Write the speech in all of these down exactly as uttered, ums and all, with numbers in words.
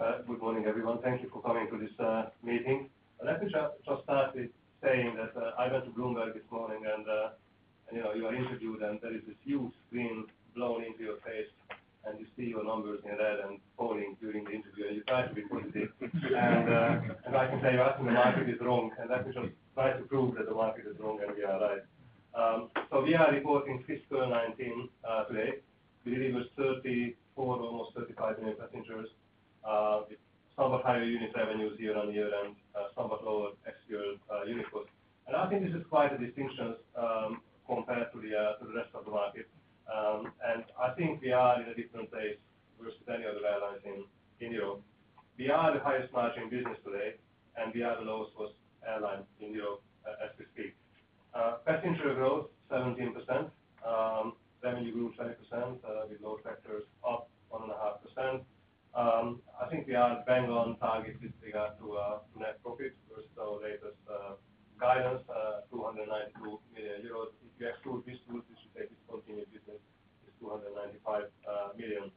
Uh, good morning, everyone. Thank you for coming to this uh, meeting. Uh, let me just, just start with saying that uh, I went to Bloomberg this morning, and, uh, and you know you are interviewed, and there is this huge screen blown into your face, and you see your numbers in red and falling during the interview, and you try to be positive. and, uh, and I can tell you, I think the market is wrong, and let me just try to prove that the market is wrong and we are right. Um, so we are reporting fiscal nineteen uh, today. We delivered thirty-four, almost thirty-five million passengers, uh, with somewhat higher unit revenues year on year and uh, somewhat lower ex-fuel uh, unit cost. And I think this is quite a distinction um, compared to the uh, to the rest of the market. Um, and I think we are in a different place versus any other airlines in, in Europe. We are the highest margin business today, and we are the lowest cost airline in Europe uh, as we speak. Uh, passenger growth, seventeen percent. Um, revenue grew twenty percent uh, with load factors up one point five percent. Um, I think we are bang on target with regard to, uh, to net profit versus our latest uh, guidance, uh, two hundred ninety-two million euros. If you exclude this route, which you take discontinued business, is two hundred ninety-five uh, million.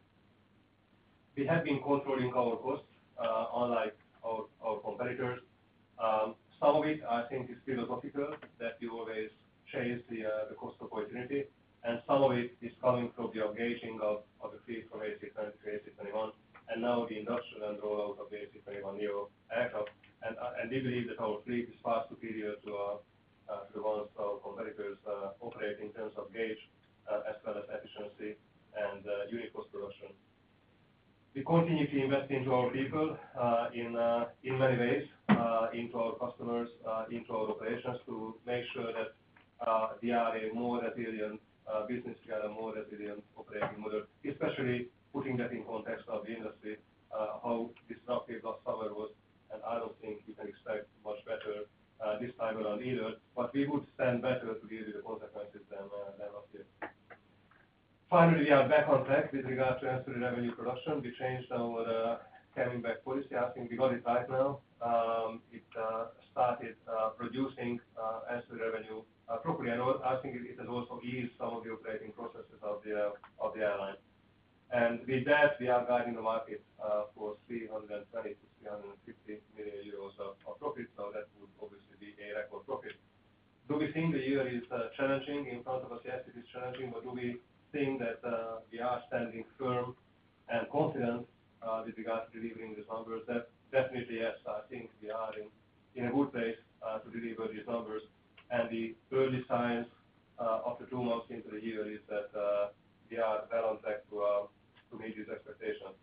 We have been controlling our costs, uh, unlike our, our competitors. Um, some of it, I think, is philosophical, that you always chase the, uh, the cost opportunity, and some of it is coming from the upgauging of, of the fleet from A C twenty to A C twenty-one, and now the induction and rollout of the A C twenty-one neo aircraft. And, uh, and we believe that our fleet is far superior to, uh, uh, to the ones our competitors uh, operate in terms of gauge, uh, as well as efficiency and uh, unit cost production. We continue to invest into our people uh, in uh, in many ways, uh, into our customers, uh, into our operations, to make sure that uh, we are a more resilient uh, business, we are a more resilient operating model, especially putting that in context of the industry, uh, how disruptive last summer was, and I don't think you can expect much better uh, this time around either, but we would stand better to deal with the consequences than, uh, than last year. Finally, we are back on track with regard to ancillary revenue production. We changed our uh, coming back policy. I think we got it right now. Um, it uh, started uh, producing uh, ancillary revenue uh, properly, and I think it, it has also eased some of the operating processes of the uh, of the airline. And with that, we are guiding the market uh, for three hundred twenty to three hundred fifty million euros of, of profit. So that would obviously be a record profit. Do we think the year is uh, challenging in front of us? Yes, it is challenging, but do we think that uh, we are standing firm and confident uh, with regard to delivering these numbers? That definitely yes. I think we are in, in a good place uh, to deliver these numbers. And the early signs uh, after two months into the year is that uh, we are well on track to uh, to meet these expectations.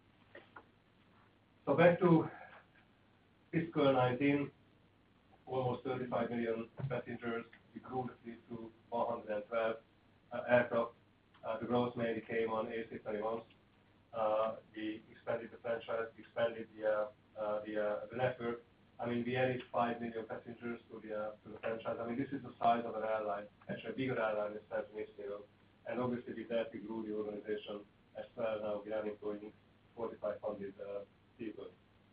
So back to fiscal nineteen, almost thirty-five million passengers. We grew the fleet to one hundred twelve uh, aircraft. Uh, the growth mainly came on A C twenty-ones. Uh, we expanded the franchise, we expanded the uh, uh, the, uh, the network. I mean, we added five million passengers to the uh, to the franchise. I mean, this is the size of an airline, actually a bigger airline than Central East Europe. And obviously, with that, we grew the organization as well. Now we are employing forty-five hundred uh, people.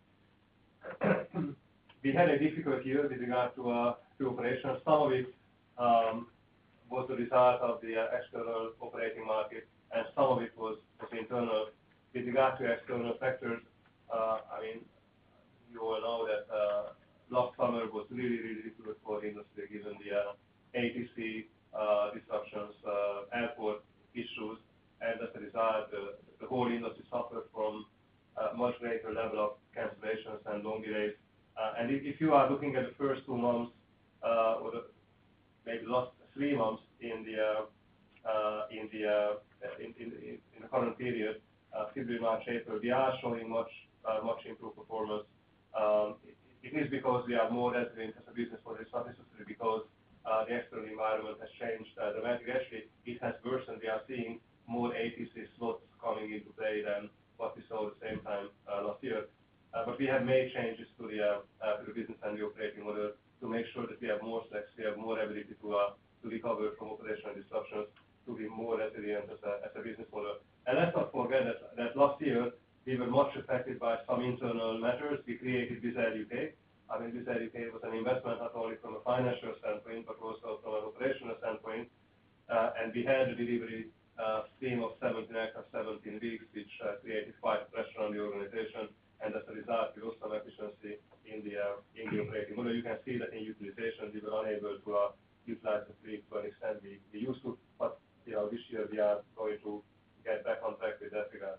We had a difficult year with regard to uh, to operations. Some of it um, was the result of the uh, external operating market, and some of it was, was internal. With regard to external factors, uh, I mean, you all know that uh, last summer was really, really difficult for the industry given the uh, A T C uh, disruptions, uh, airport issues, and as a result, uh, the whole industry suffered from a much greater level of cancellations and long delays. Uh, and if, if you are looking at the first two months, uh, or the, maybe the last three months in the uh, uh, in the uh, in, in, in the current period, uh, February, March, April, we are showing much uh, much improved performance. Um, it, it is because we are more resilient as a business model. It's not necessarily because uh, the external environment has changed uh, dramatically. Actually, it has worsened. We are seeing more A T C slots coming into play than what we saw at the same time uh, last year. Uh, but we have made changes to the uh, uh, to the business and the operating model to make sure that we have more flex, we have more ability to uh, to recover from operational disruptions, to be more resilient as a, as a business model. And let's not forget that, that last year we were much affected by some internal matters. We created Wizz Air U K. I mean, Wizz Air U K was an investment not only from a financial standpoint, but also from an operational standpoint. Uh, and we had a delivery uh, stream of seventeen aircraft, seventeen weeks, which uh, created quite pressure on the organization. And unable to uh, utilize the fleet to an extent we, we used to. But you know, this year we are going to get back on track with that regard.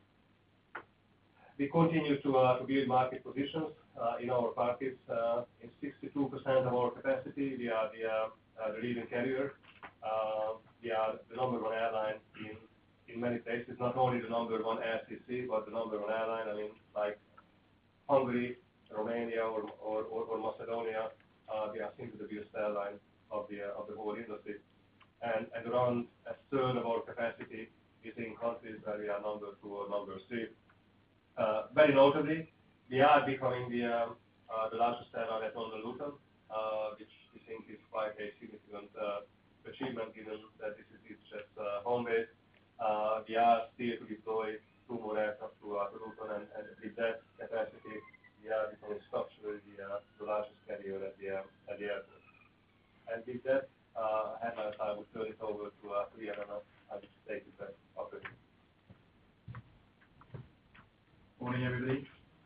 We continue to, uh, to build market positions uh, in our markets. Uh, in sixty-two percent of our capacity, we are the, uh, uh, the leading carrier. Uh, we are the number one airline in, in many places, not only the number one L C C, but the number one airline. I mean, like Hungary, Romania, or, or, or, or Macedonia, uh, we are simply the biggest airline of the, uh, of the whole industry. And, and around a third of our capacity is in countries where we are number two or number three. Uh, very notably, we are becoming the, um, uh, the largest airline at London Luton, uh, which we think is quite a significant uh, achievement given that this is EasyJet's uh, home base. Uh, we are still to deploy two more aircraft to, uh, to Luton, and, and with that capacity, we are becoming structurally the, uh, the largest carrier at the, uh, at the airport. And with that, uh, headlines, I would turn it over to uh, Ian, and I will take it back after him. Morning, everybody.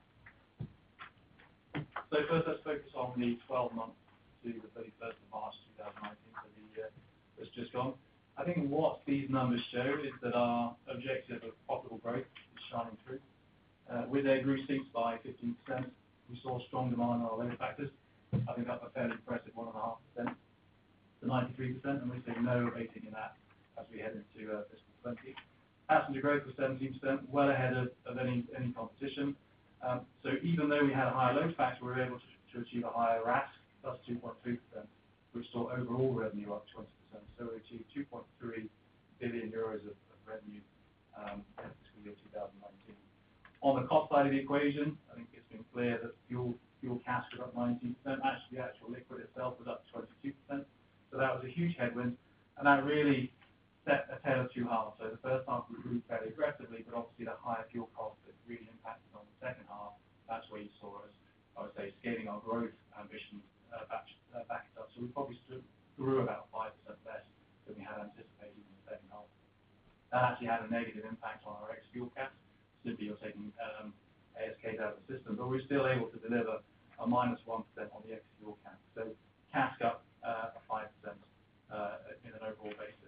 So first, let's focus on the twelve months to the thirty-first of March two thousand nineteen, so the year that's just gone. I think what these numbers show is that our objective of profitable growth is shining through. Uh, with their grew seats by fifteen percent, we saw strong demand on our load factors. I think that's a fairly impressive one point five percent to ninety-three percent, and we see no abating in that as we head into uh, fiscal twenty. Passenger growth was seventeen percent, well ahead of, of any, any competition. Um, so even though we had a higher load factor, we were able to, to achieve a higher R A S K, plus two point three percent, which saw overall revenue up twenty percent. So we achieved two point three billion euros of, of revenue um, in fiscal year two thousand nineteen. On the cost side of the equation, I think it's been clear that fuel fuel C A S K was up nineteen percent. Actually, the actual liquid itself was up twenty-two percent. So that was a huge headwind, and that really set a tale of two halves. So the first half we grew fairly aggressively, but obviously the higher fuel cost that really impacted on the second half. That's where you saw us, I would say, scaling our growth ambitions uh, back, uh, back up. So we probably stood, grew about five percent less than we had anticipated in the second half. That actually had a negative impact on our ex-fuel C A S K. Simply you're taking um, A S Ks out of the system, but we're still able to deliver a minus one percent on the ex-fuel C A S K. So C A S K up uh, five percent uh, in an overall basis.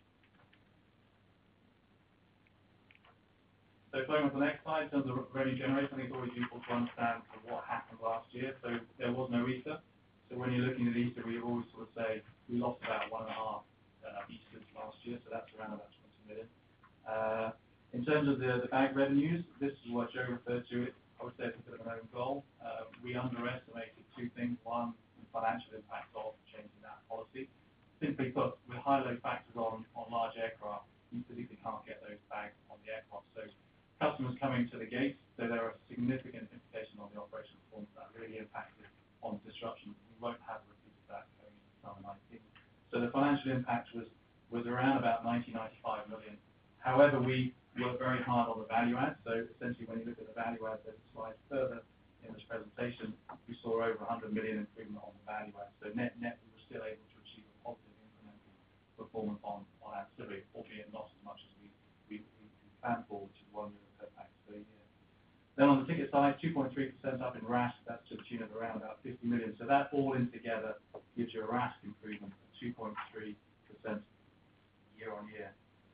So going on to the next slide, in terms of revenue generation, I think it's always useful to understand what happened last year. So there was no Easter. So when you're looking at Easter, we always sort of say we lost about one and a half uh, Easters last year, so that's around about twenty million. Uh, in terms of the, the bag revenues, this is what Joe referred to. It, I would say it's a bit of an own goal. Uh, we underestimated two things. One, the financial impact of changing that policy. Simply put, with high load factors on, on large aircraft, you physically can't get those bags on the aircraft. So customers coming to the gate, so there are significant implications on the operational performance that really impacted on disruption. We won't have a repeat of that going into summer nineteen. So the financial impact was, was around about ninety, ninety-five million. However, we worked very hard on the value add. So essentially, when you look at the value add, there's a slide further in this presentation, we saw over one hundred million improvement on the value add. So net net, we were still able to achieve a positive incremental performance on, on ancillary, albeit not as much as we, we, we planned for, which is one euro per pax per year. Then on the ticket side, two point three percent up in R A S K, that's to the tune of around about fifty million. So that all in together gives you a R A S K improvement of two point three percent year on year.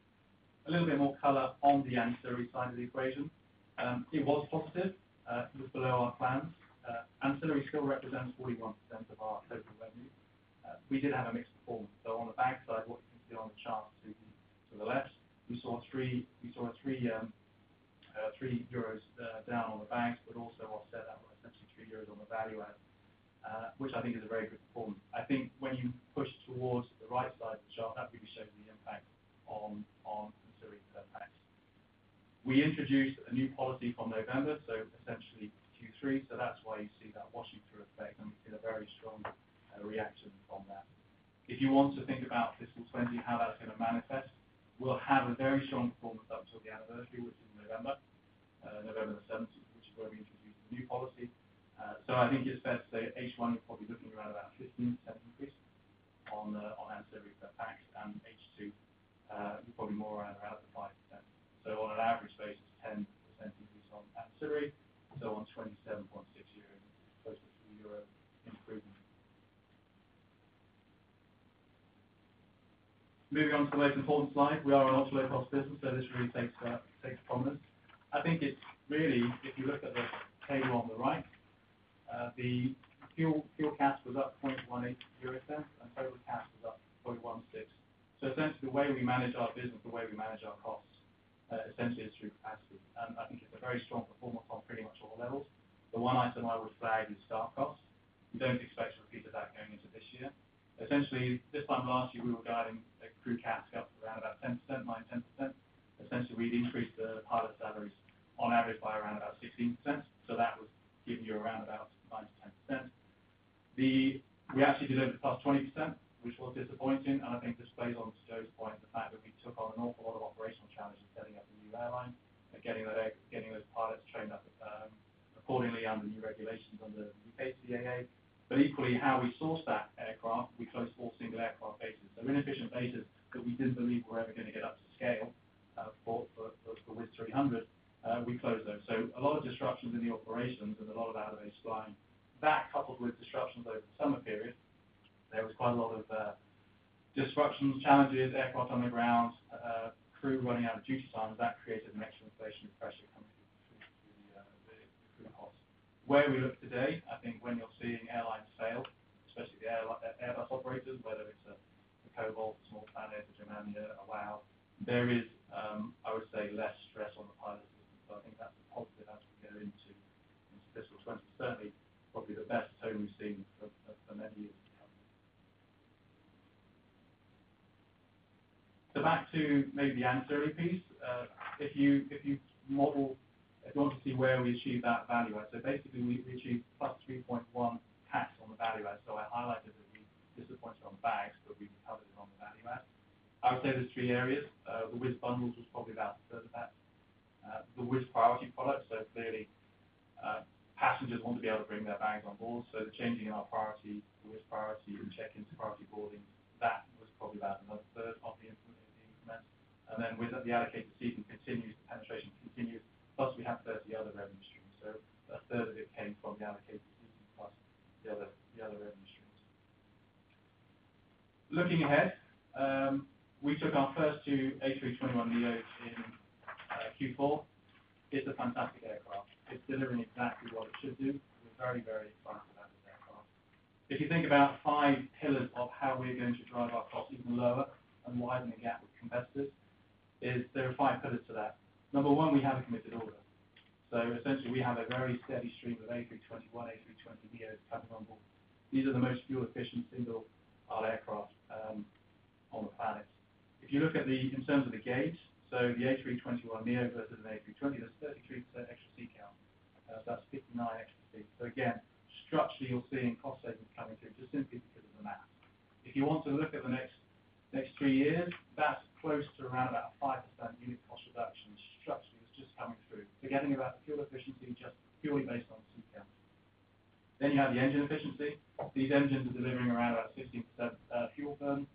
A little bit more colour on the ancillary side of the equation. Um, it was positive, uh, it was below our plans. Uh, ancillary still represents forty-one percent of our total revenue. Uh, we did have a mixed performance. So on the bag side, what you can see on the chart to the, to the left, we saw three, we saw a three, um, uh, three euros uh, down on the bags, but also offset that by essentially three euros on the value add, uh, which I think is a very good performance. I think when you push towards the right side of the chart, that really shows the impact on on ancillary per pax. We introduced a new policy from November, so essentially Q three, so that's why you see that washing through effect, and we've seen a very strong uh, reaction from that. If you want to think about fiscal twenty, how that's going to manifest, we'll have a very strong performance up until the anniversary, which is November, uh, November the seventeenth, which is where we introduced the new policy. Uh, so I think it's fair to say H one, you're probably looking around about fifteen percent increase on uh, on ancillary per pax, and H two, uh, you're probably more around about the five percent. So on an average basis, ten percent increase on ancillary, so on twenty-seven point six euros, close to three euro improvement. moving on to the most important slide, we are an ultra-low cost business, so this really takes uh, takes prominence. I think it's really, if you look at the table on the right, uh, the fuel fuel CASK was up zero point one eight euro cents, and total CASK was up zero point one six. So essentially, the way we manage our business, the way we manage our costs, uh, essentially is through capacity. And I think it's a very strong performance on pretty much all levels. The one item I would flag is staff costs. We don't expect a repeat of that going into this year. Essentially, this time last year, we were guiding a crew CASK up around about ten percent, nine to ten percent. Essentially, we'd increased the pilot salaries on average by around about sixteen percent. So that was giving you around about nine to ten percent. The, we actually delivered plus twenty percent, which was disappointing, and I think this plays on to Joe's point, the fact that we took on an awful lot of operational challenges setting up a new airline, and getting that, getting those pilots trained up um, accordingly under new regulations under the U K C A A. But equally, how we sourced that aircraft, we closed four single aircraft bases. So inefficient bases that we didn't believe were ever going to get up to scale uh, for, for, for, for Wizz three hundred, uh, we closed those. So a lot of disruptions in the operations and a lot of out-of-base flying. That coupled with disruptions over the summer period, there was quite a lot of uh, disruptions, challenges, aircraft on the ground, uh, crew running out of duty times. That created an extra inflationary pressure coming through, through the, uh, the, the crew costs. Where we look today, I think when you're seeing airlines fail, especially the air, Airbus operators, whether it's a, a Cobalt, a Small Planet, a Germania, a WOW, there is, um, I would say, less stress on the pilot system. So I think that's a positive as we go into, into fiscal twenty. Certainly, probably the best tone we've seen for, for, for many years to come. So back to maybe the ancillary piece. Uh, if you if you model, if you want to see where we achieve that value add, so basically we, we achieved plus three point one tax on the value add. So I highlighted that we disappointed on bags, but we recovered it on the value add. I would say there's three areas. Uh, the Wizz bundles was probably about a third of that. Uh, the Wizz priority product, so clearly uh, passengers want to be able to bring their bags on board, so the changing in our priority, the Wizz priority and check-in to priority boarding, that was probably about another third of the increment. And then with the allocated seating continues, the penetration continues, plus we have thirty other revenue streams. So a third of it came from the allocated seating plus the other, the other revenue streams. Looking ahead, um, we took our first two A three twenty-one neos in uh, Q four. It's a fantastic aircraft. It's delivering exactly what it should do. We're very, very excited about this aircraft. If you think about five pillars of how we're going to drive our costs even lower and widen the gap with competitors, is there are five pillars to that. Number one, we have a committed order. So essentially, we have a very steady stream of A three twenty-one, A three twenty neos coming on board. These are the most fuel-efficient single-aisle aircraft um, on the planet. If you look at the, in terms of the gauge, so the A three twenty-one neo versus an A three twenty, there's thirty-three percent extra seat count. Uh, so that's fifty-nine extra seats. So again, structurally, you're seeing cost savings coming through just simply because of the math. If you want to look at the next next three years, that's close to around about a five percent unit cost reduction structurally is just coming through. So getting about the fuel efficiency just purely based on seat count. Then you have the engine efficiency. These engines are delivering around about sixteen percent uh, fuel burn.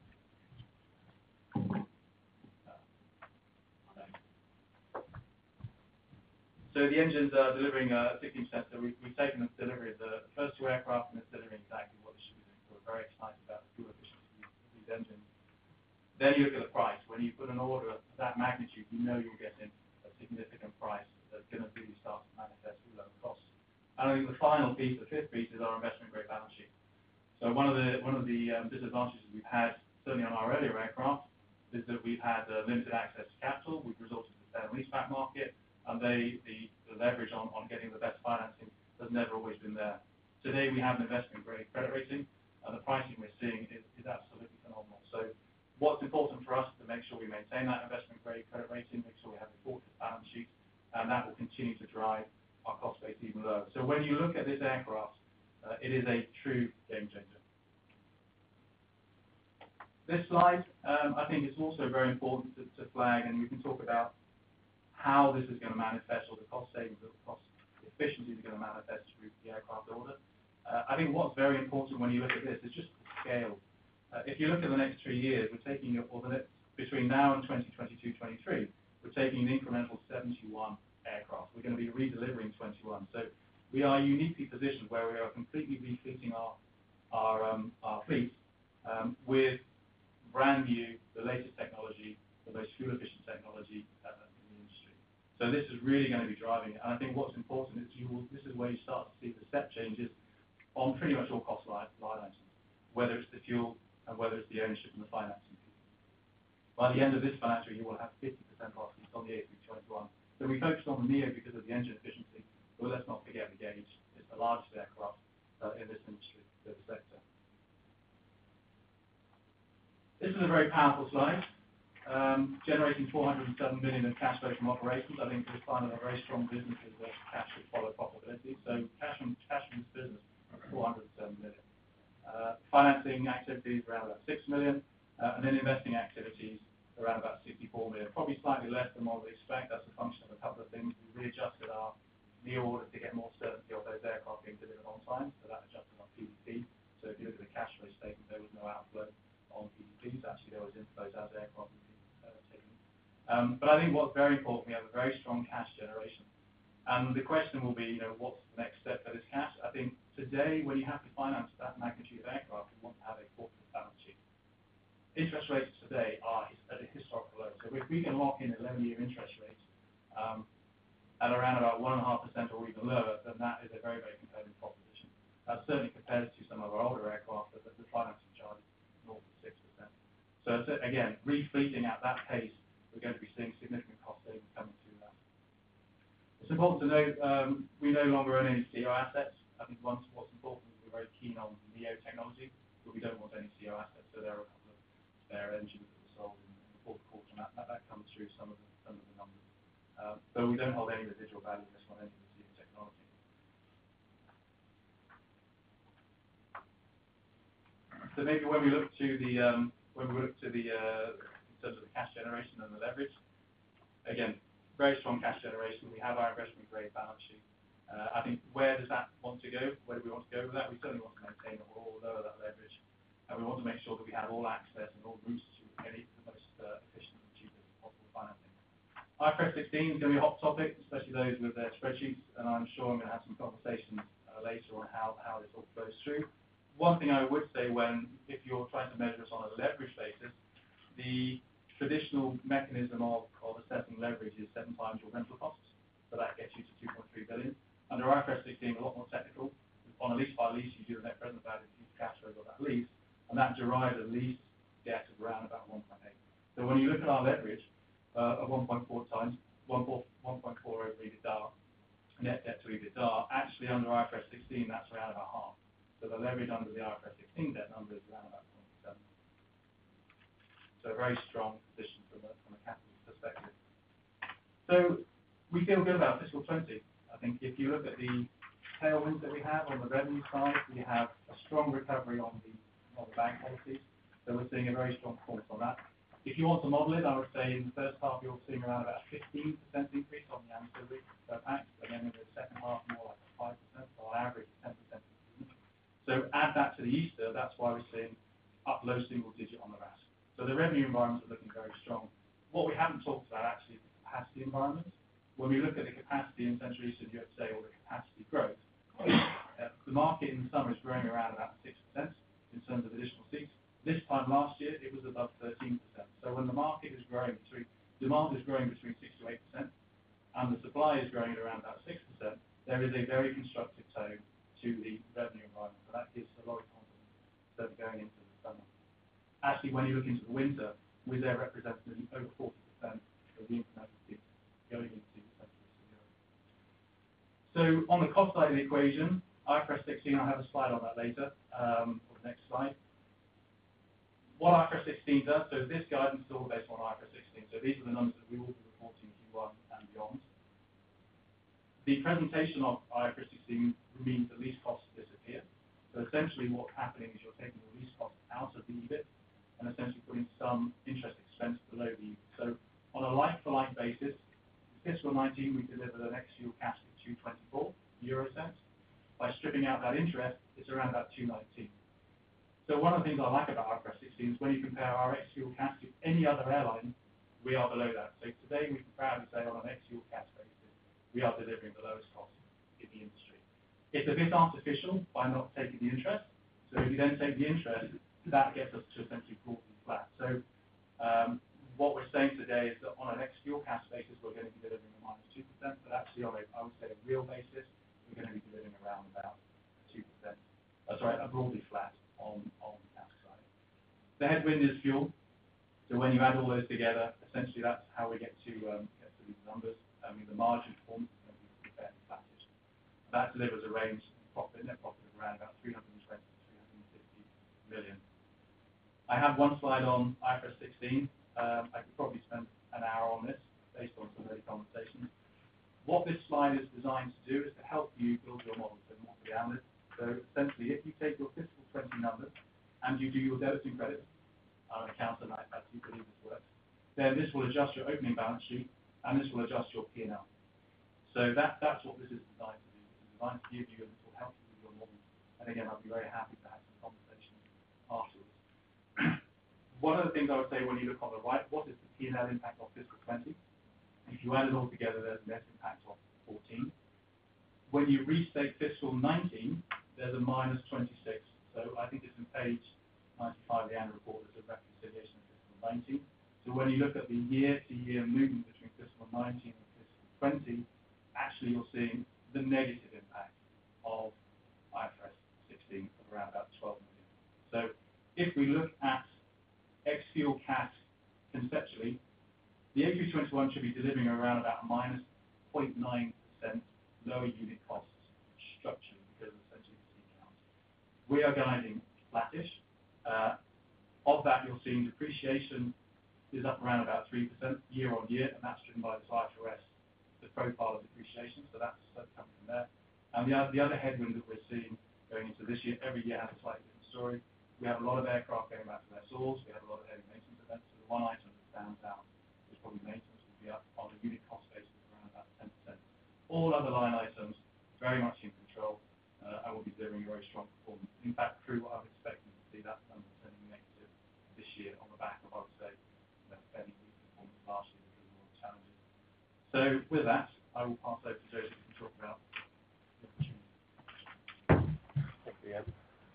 So the engines are delivering uh, sixteen percent. So we've, we've taken the delivery of the first two aircraft and it's delivering exactly what it should be doing. So we're very excited about the fuel efficiency of these engines. Then you look at the price. When you put an order of that magnitude, you know you're getting a significant price that's going to really start to manifest through lower costs. And I think the final piece, the fifth piece, is our investment-grade balance sheet. So one of the one of the um, disadvantages we've had, certainly on our earlier aircraft, is that we've had uh, limited access to capital. We've resorted to the sale and leaseback market. And they, the, the leverage on, on getting the best financing has never always been there. Today we have an investment-grade credit rating, and the pricing we're seeing is, is absolutely phenomenal. So what's important for us is to make sure we maintain that investment-grade credit rating, make sure we have a fortress balance sheet, and that will continue to drive our cost base even lower. So when you look at this aircraft, uh, it is a true game changer. This slide, um, I think it's also very important to, to flag, and we can talk about how this is going to manifest, or the cost savings, or the cost efficiencies are going to manifest through the aircraft order. Uh, I think what's very important when you look at this is just the scale. Uh, if you look at the next three years, we're taking, or the next, between now and twenty twenty-two twenty-three, we're taking an incremental seventy-one aircraft. We're going to be redelivering twenty-one. So we are uniquely positioned where we are completely refleeting our, our, um, our fleet um, with brand new, the latest technology, the most fuel-efficient technology uh, in the industry. So this is really going to be driving it. And I think what's important is you will, this is where you start to see the step changes on pretty much all cost line, line items, whether it's the fuel and whether it's the ownership and the financing. By the end of this financial year, you will have fifty percent off on the A three twenty-one. So we focused on the Neo because of the engine efficiency, but let's not forget the Gauge. It's the largest aircraft uh, in this industry, the sector. This is a very powerful slide. Um, generating four hundred seven million in cash flow from operations. I think it's a sign of a very strong business is that cash should follow profitability. So cash from cash from this business, four hundred seven million. Uh, financing activities around about six million, uh, and then investing activities around about sixty-four million. Probably slightly less than what we expect. That's a function of a couple of things. We readjusted our Neo order to get more certainty of those aircraft being delivered on time, so that adjusted our P D P. So if you look at the cash flow statement, there was no outflow on P D Ps. Actually, there was inflows as aircraft were being uh, taken. Um, but I think what's very important, we have a very strong cash generation. And the question will be, you know, what's the next step for this cash? I think today, when you have to finance that magnitude of aircraft, you want to have a fortress balance sheet. Interest rates today are at a historical low. So if we can lock in eleven-year interest rates um, at around about one point five percent or even lower, then that is a very, very compelling proposition. That certainly compares to some of our older aircraft that the financing charge is north of six percent. So again, refleeting at that pace, we're going to be seeing significant cost savings coming through that. It's important to note um, we no longer own any C O assets. I think once what's important is we're very keen on Neo technology, but we don't want any C O assets. So there are a couple of spare engines that were sold in, in the fourth quarter, and that, that, that comes through some of the, some of the numbers. Uh, but we don't hold any residual value in this one, any of the Neo technology. So maybe when we look to the um, when we look to the uh, in terms of the cash generation and the leverage, again, very strong cash generation. We have our investment grade balance sheet. Uh, I think where does that want to go? Where do we want to go with that? We certainly want to maintain or lower that leverage, and we want to make sure that we have all access and all routes to any the most uh, efficient and cheapest possible financing. I F R S sixteen is going to be a hot topic, especially those with their spreadsheets, and I'm sure I'm going to have some conversations uh, later on how, how this all flows through. One thing I would say when, if you're trying to measure us on a leverage basis, the traditional mechanism of, of assessing leverage is seven times your rental costs, so that gets you to two point three billion. Under I F R S sixteen, a lot more technical. On a lease by lease, you do the net present value of the cash flows of that lease, and that derives a lease debt of around about one point eight. So when you look at our leverage uh, of one point four times, one point four over EBITDA, net debt to EBITDA, actually under I F R S sixteen, that's around about half. So the leverage under the I F R S sixteen debt number is around about zero point seven. So a very strong position from a, from a capital perspective. So we feel good about fiscal twenty. I think if you look at the tailwinds that we have on the revenue side, we have a strong recovery on the on the bank policies. So we're seeing a very strong performance on that. If you want to model it, I would say in the first half you're seeing around about a fifteen percent increase on the ancillary per pax, and then in the second half more like a five percent, so on average ten percent improvement. So add that to the Easter, that's why we're seeing up low single digit on the R A S K. So the revenue environments are looking very strong. What we haven't talked about actually is the capacity environment. When we look at the capacity in Central Eastern Europe today, or the capacity growth, uh, the market in the summer is growing around about six percent in terms of additional seats. This time last year, it was above thirteen percent. So when the market is growing between, demand is growing between six to eight percent, and the supply is growing at around about six percent, there is a very constructive tone to the revenue environment. So that gives a lot of confidence that going into the summer. Actually, when you look into the winter, Wizz Air represents over forty percent of the incremental seats going into Central Eastern Europe. So on the cost side of the equation, I F R S sixteen, I'll have a slide on that later, um, or the next slide. What I F R S sixteen does, so this guidance is all based on I F R S sixteen, so these are the numbers that we will be reporting in Q one and beyond. The presentation of I F R S sixteen means the lease costs disappear. So essentially what's happening is you're taking the lease cost out of the E B I T and essentially putting some interest expense below the E B I T. So on a like-for-like basis, fiscal nineteen, we delivered an ex-fuel cash of two twenty-four euro cents. By stripping out that interest, it's around about two nineteen. So one of the things I like about I F R S sixteen is when you compare our ex-fuel cash to any other airline, we are below that. So today we can proudly say on an ex-fuel cash basis, we are delivering the lowest cost in the industry. It's a bit artificial by not taking the interest. So if you then take the interest, that gets us to essentially broadly flat. So um, what we're saying today is that on an ex-fuel CASK basis, we're going to be delivering a minus two percent, but actually on a, I would say, a real basis, we're going to be delivering around about two percent. Uh, sorry, a broadly flat on, on the CASK side. The headwind is fuel. So when you add all those together, essentially that's how we get to um, get to these numbers. I mean, the margin performance is going to be fairly flattish. That delivers a range of profit, net profit of around about three hundred twenty to three hundred fifty million. I have one slide on I F R S sixteen. Um, I could probably spend an hour on this based on some early conversations. What this slide is designed to do is to help you build your model, so more for the analysts. So essentially, if you take your fiscal twenty numbers and you do your debits and credits, on an account like that, you believe this works, then this will adjust your opening balance sheet and this will adjust your P and L. So that, that's what this is designed to do. This is designed to give you, and this will help you with your model. And again, I'll be very happy to have some conversations afterwards. One of the things I would say when you look on the right, what is the P and L impact of fiscal twenty? If you add it all together, there's a net impact of fourteen. When you restate fiscal nineteen, there's a minus twenty-six. So I think it's in page ninety-five of the annual report, there's a reconciliation of fiscal nineteen. So when you look at the year-to-year movement between fiscal nineteen and fiscal twenty, actually you're seeing the negative impact of I F R S sixteen of around about twelve million. So if we look at ex-fuel CASK conceptually, the A three twenty-one should be delivering around about a minus zero point nine percent lower unit costs structurally because of essentially the seat count. We are guiding flattish. Uh, of that, you're seeing depreciation is up around about three percent year on year, and that's driven by this I F R S, the profile of depreciation, so that's, that's coming from there. And the, the other headwind that we're seeing going into this year, every year has a slightly different story. We have a lot of aircraft going back to their source, we have a lot of heavy maintenance events, so the one item that stands out is probably maintenance will be up on a unit cost basis around about ten percent. All other line items very much in control, uh, and will be delivering a very strong performance. In fact, through what I'm expecting to see that number turning negative this year on the back of, I would say, you know, fairly weak performance last year because of all the challenges. So with that, I will pass over to Joseph to talk about the opportunity. Thank you, Ian.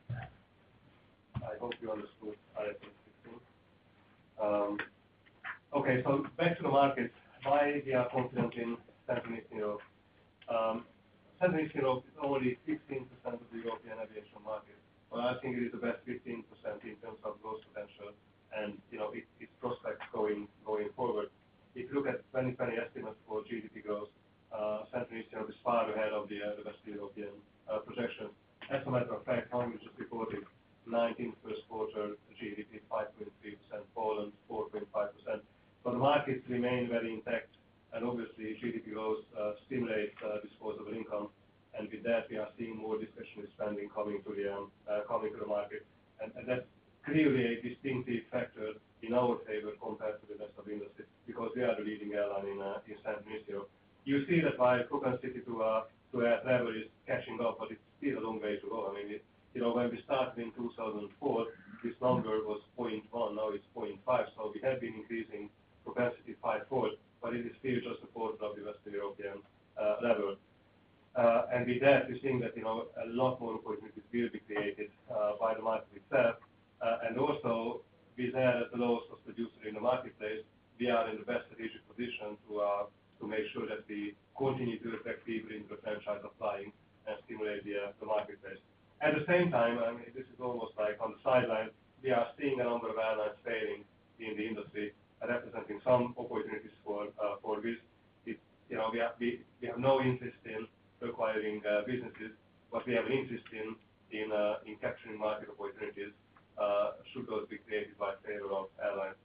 I hope you understood I F R S sixteen. Um, okay, so back to the market. Why we are confident in Central and Eastern Europe? Um, Central and Eastern Europe is only fifteen percent of the European aviation market, but I think it is the best fifteen percent in terms of growth potential and, you know, it, its prospects going going forward. If you look at twenty twenty estimates for G D P growth, uh, Central and Eastern Europe is far ahead of the, uh, the Western European uh, projections. As a matter of fact, Hungary just reported nineteen first quarter G D P five point three percent, Poland four point five percent. So the markets remain very intact, and obviously G D P growth uh, stimulates uh, disposable income, and with that we are seeing more discretionary spending coming to the um, uh, coming to the market, and, and that's clearly a distinctive factor in our favor compared to the rest of the industry, because we are the leading airline in uh, in Central and Eastern Europe. You see that while propensity to uh, to air travel is catching up, but it's still a long way to go. I mean, it, you know, when we started in two thousand four, this number was zero point one, now it's zero point five, so we have been increasing propensity five-fold, but it is still just a quarter of the Western European uh, level. Uh, and with that, we're seeing that, you know, a lot more opportunities will be created uh, by the market itself, uh, and also Wizz Air as the lowest cost producer in the marketplace, we are in the best strategic position to uh, to make sure that we continue to attract people into the franchise of flying and stimulate the, uh, the marketplace. At the same time, I mean, this is almost like on the sideline, we are seeing a number of airlines failing in the industry, uh, representing some opportunities for uh, for Wizz. It, you know, we have, we, we have no interest in acquiring uh, businesses, but we have an interest in in, uh, in capturing market opportunities uh, should those be created by favor of airlines.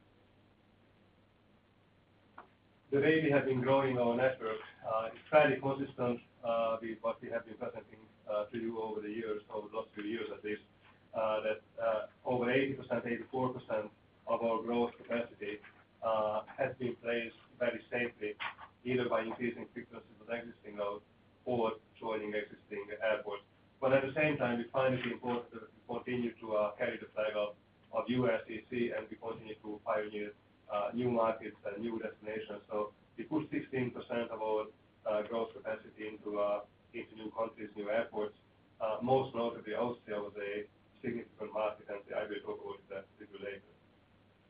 The way we have been growing our network uh, is fairly consistent uh, with what we have been presenting uh, to you over the years, over the last few years at least, uh, that uh, over eighty percent, eighty-four percent of our growth capacity uh, has been placed very safely, either by increasing frequencies of existing routes or joining existing airports. But at the same time, we find it important that we continue to uh, carry the flag of, of U S E C, and we continue to pioneer Uh, new markets and new destinations. So we put sixteen percent of our uh, growth capacity into uh, into new countries, new airports. Uh, most notably, Austria was a significant market, and I will talk about that a little later.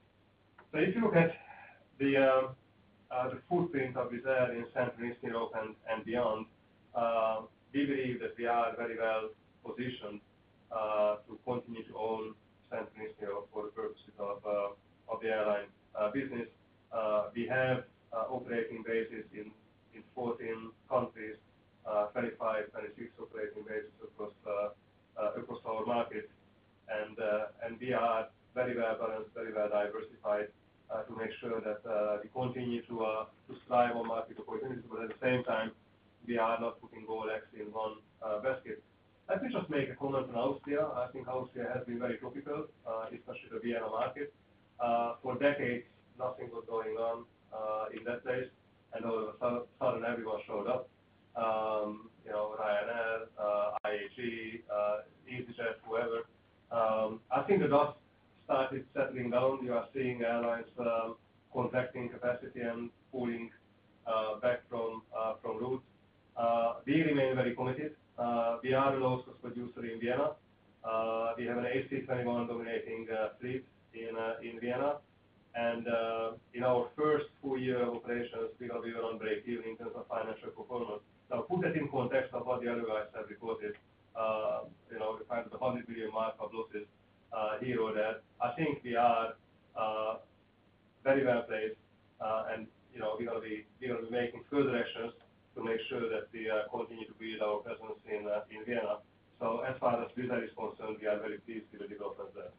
So if you look at the um, uh, the footprint of Wizz Air in Central and Eastern Europe and, and beyond, uh, we believe that we are very well positioned uh, to continue to own Central and Eastern Europe for the purposes of, uh, of the airline uh, business. Uh, we have uh, operating bases in, in fourteen countries, uh, twenty-five, twenty-six operating bases across, uh, uh, across our markets, and, uh, and we are very well balanced, very well diversified uh, to make sure that uh, we continue to, uh, to strive on market opportunities, but at the same time, we are not putting all eggs in one uh, basket. Let me just make a comment on Austria. I think Austria has been very topical, uh, especially the Vienna market. Uh, for decades, nothing was going on uh, in that place, and all of a sudden everyone showed up. Um, you know, Ryanair, uh, I A G, uh, EasyJet, whoever. Um, I think the dust started settling down. You are seeing airlines um, contracting capacity and pulling uh, back from uh, from routes. Uh, we remain very committed. Uh, we are the lowest cost producer in Vienna. Uh, we have an A C twenty-one dominating uh, fleet in uh, in Vienna, and uh, in our first full year of operations, we will be on break even in terms of financial performance. Now, put that in context of what the other guys have reported. Uh, you know, the kind of the one hundred billion mark of losses uh, here or there. I think we are uh, very well placed, uh, and you know, we're going to be we're going to be making further actions to make sure that we uh, continue to build our presence in uh, in Vienna. So as far as Wizz Air is concerned, we are very pleased with the development there.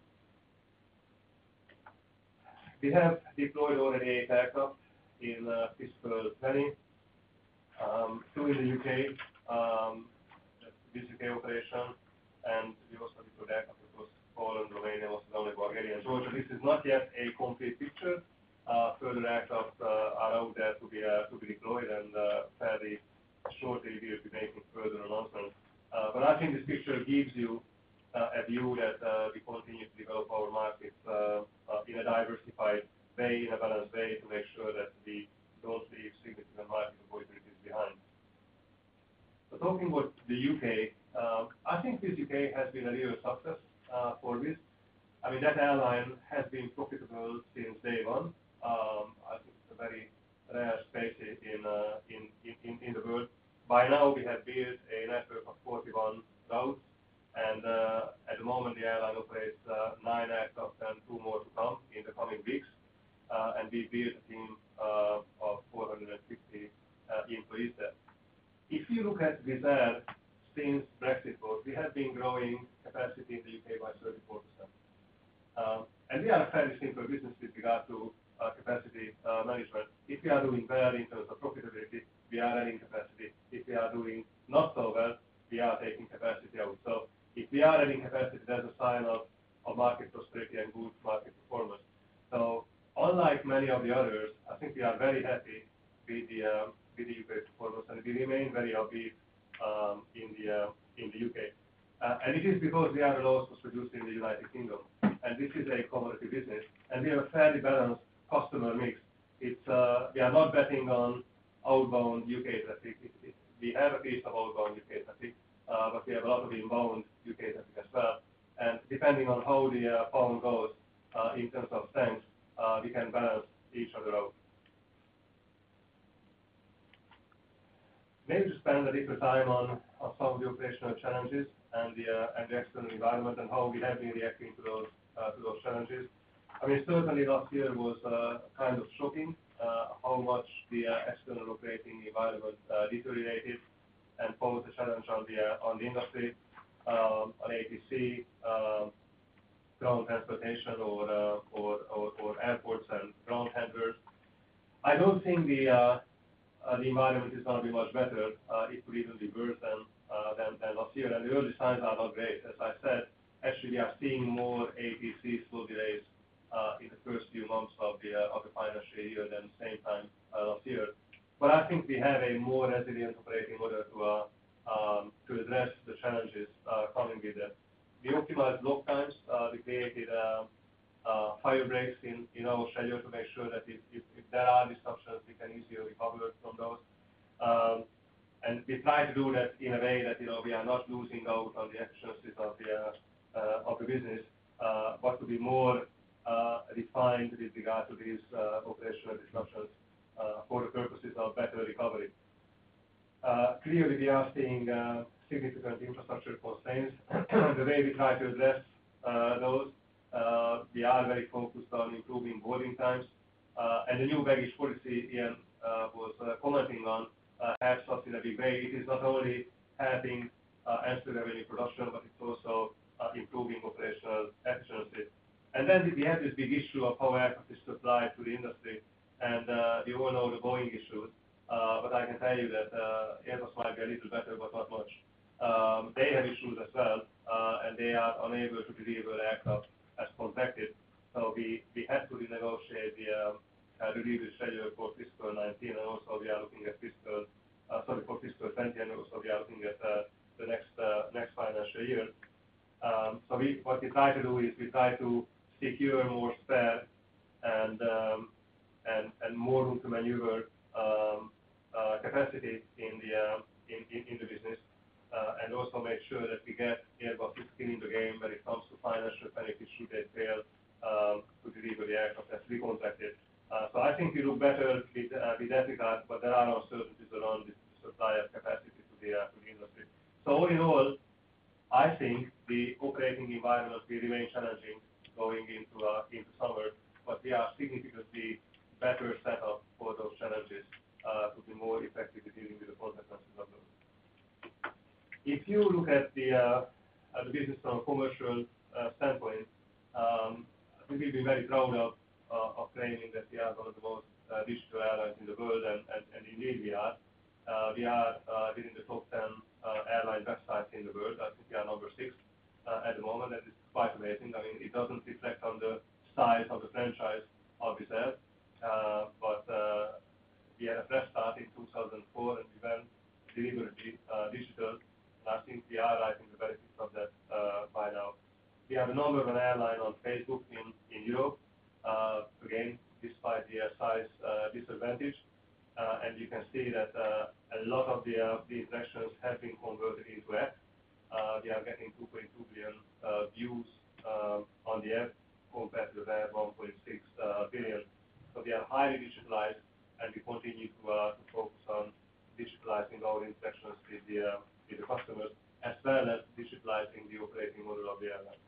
We have deployed already eight aircraft in uh, fiscal twenty, um, two in the U K, um, this U K operation, and we also deployed aircraft across Poland, Romania, Macedonia, Bulgaria, and Georgia. This is not yet a complete picture. Uh, further aircraft uh, are out there to be uh, to be deployed, and uh, fairly shortly we will be making further announcements. Uh, but I think this picture gives you uh, a view that uh, we continue to develop our markets uh, uh, in a diversified way, in a balanced way, to make sure that we don't leave significant market opportunities behind. So talking about the U K, uh, I think this U K has been a real success uh, for Wizz. I mean, that airline has been profitable since day one. Um, I think it's a very rare space in, uh, in, in, in the world. By now, we have built a network of forty-one routes, and uh, at the moment, the airline operates uh, nine aircraft and two more to come in the coming weeks. Uh, and we built a team uh, of four hundred fifty uh, employees there. If you look at Wizz Air since Brexit vote, we have been growing capacity in the U K by thirty-four percent. Um, and we are a fairly simple business with regard to uh, capacity uh, management. If we are doing well in terms of profitability, we are adding capacity. If we are doing not so well, we are taking capacity out. So if we are adding capacity, that's a sign of, of market prosperity and good market performance. So unlike many of the others, I think we are very happy with the, uh, with the U K performance, and we remain very upbeat um, in, the, uh, in the U K. Uh, and it is because we are the lowest cost producer in the United Kingdom, and this is a commodity business, and we have a fairly balanced customer mix. It's uh, we are not betting on outbound U K traffic. It, it, we have a piece of outbound U K traffic, uh, but we have a lot of inbound U K traffic as well. And depending on how the uh, pound goes uh, in terms of strength, uh, we can balance each other out. Maybe to spend a little time on, on some of the operational challenges and the uh, and the external environment and how we have been reacting to those uh, to those challenges. I mean, certainly last year was uh, kind of shocking uh, how much the uh, external operating environment uh, deteriorated and posed a challenge on the uh, on the industry, um, on A T C, um, ground transportation, or, uh, or or or airports and ground handlers. I don't think the uh, uh, the environment is going to be much better. Uh, it could even be worse than, uh, than than last year, and the early signs are not great. As I said, actually, we are seeing more A T C slow delays Uh, in the first few months of the uh, of the financial year than the same time uh, last year. But I think we have a more resilient operating model to uh, um, to address the challenges uh, coming with it. We optimized block times. Uh, we created uh, uh, fire breaks in, in our schedule to make sure that if, if, if there are disruptions, we can easily recover from those. Um, and we try to do that in a way that you know we are not losing out on the efficiencies of the uh, uh, of the business, uh, but to be more uh, defined with regard to these uh, operational disruptions uh, for the purposes of better recovery. Uh, clearly, we are seeing uh, significant infrastructure constraints. The way we try to address uh, those, uh, we are very focused on improving boarding times, uh, and the new baggage policy Ian uh, was uh, commenting on uh, helps us in a big way. It is not only helping uh, ancillary revenue production, but it's also uh, improving operational efficiency. And then we have this big issue of how aircraft is supplied to the industry, and uh, we all know the Boeing issues. Uh, but I can tell you that uh, Airbus might be a little better, but not much. Um, they have issues as well, uh, and they are unable to deliver aircraft as contracted. So we, we had to renegotiate the, um, uh, the delivery schedule for fiscal nineteen, and also we are looking at fiscal, uh, sorry, for fiscal twenty, and also we are looking at uh, the next uh, next financial year. Um, so we, what we try to do is we try to secure more spare and um, and and more room to maneuver um, uh, capacity in the uh, in, in in the business, uh, and also make sure that we get Airbus skin in the game when it comes to financial benefits should they fail um, to deliver the aircraft that's recontracted. Uh, so I think we look better with uh, with that regard, but there are uncertainties around the supply of capacity to the uh, to the industry. So all in all, I think the operating environment will remain challenging going into uh, into summer, but we are significantly better set up for those challenges uh, to be more effectively dealing with the consequences of those. If you look at the uh, at the business from a commercial uh, standpoint, um, I think we've been very proud of uh, of claiming that we are one of the most uh, digital airlines in the world, and, and, and indeed we are. Uh, we are uh, within the top ten uh, airline websites in the world. I think we are number six uh, at the moment, and it's quite amazing. I mean, it doesn't reflect on the size of the franchise of Wizz Air, uh, but uh, we had a fresh start in two thousand four, and we went deliberately uh, digital, and I think we are reaping the benefits of that uh, by now. We are the number one airline on Facebook in, in Europe, uh, again, despite the uh, size uh, disadvantage. Uh, and you can see that uh, a lot of the, uh, the interactions have been converted into app. Uh, we are getting two point two billion uh, views uh, on the app compared to the one point six uh, billion. So we are highly digitalized, and we continue to, uh, to focus on digitalizing our interactions with the, uh, with the customers, as well as digitalizing the operating model of the airline.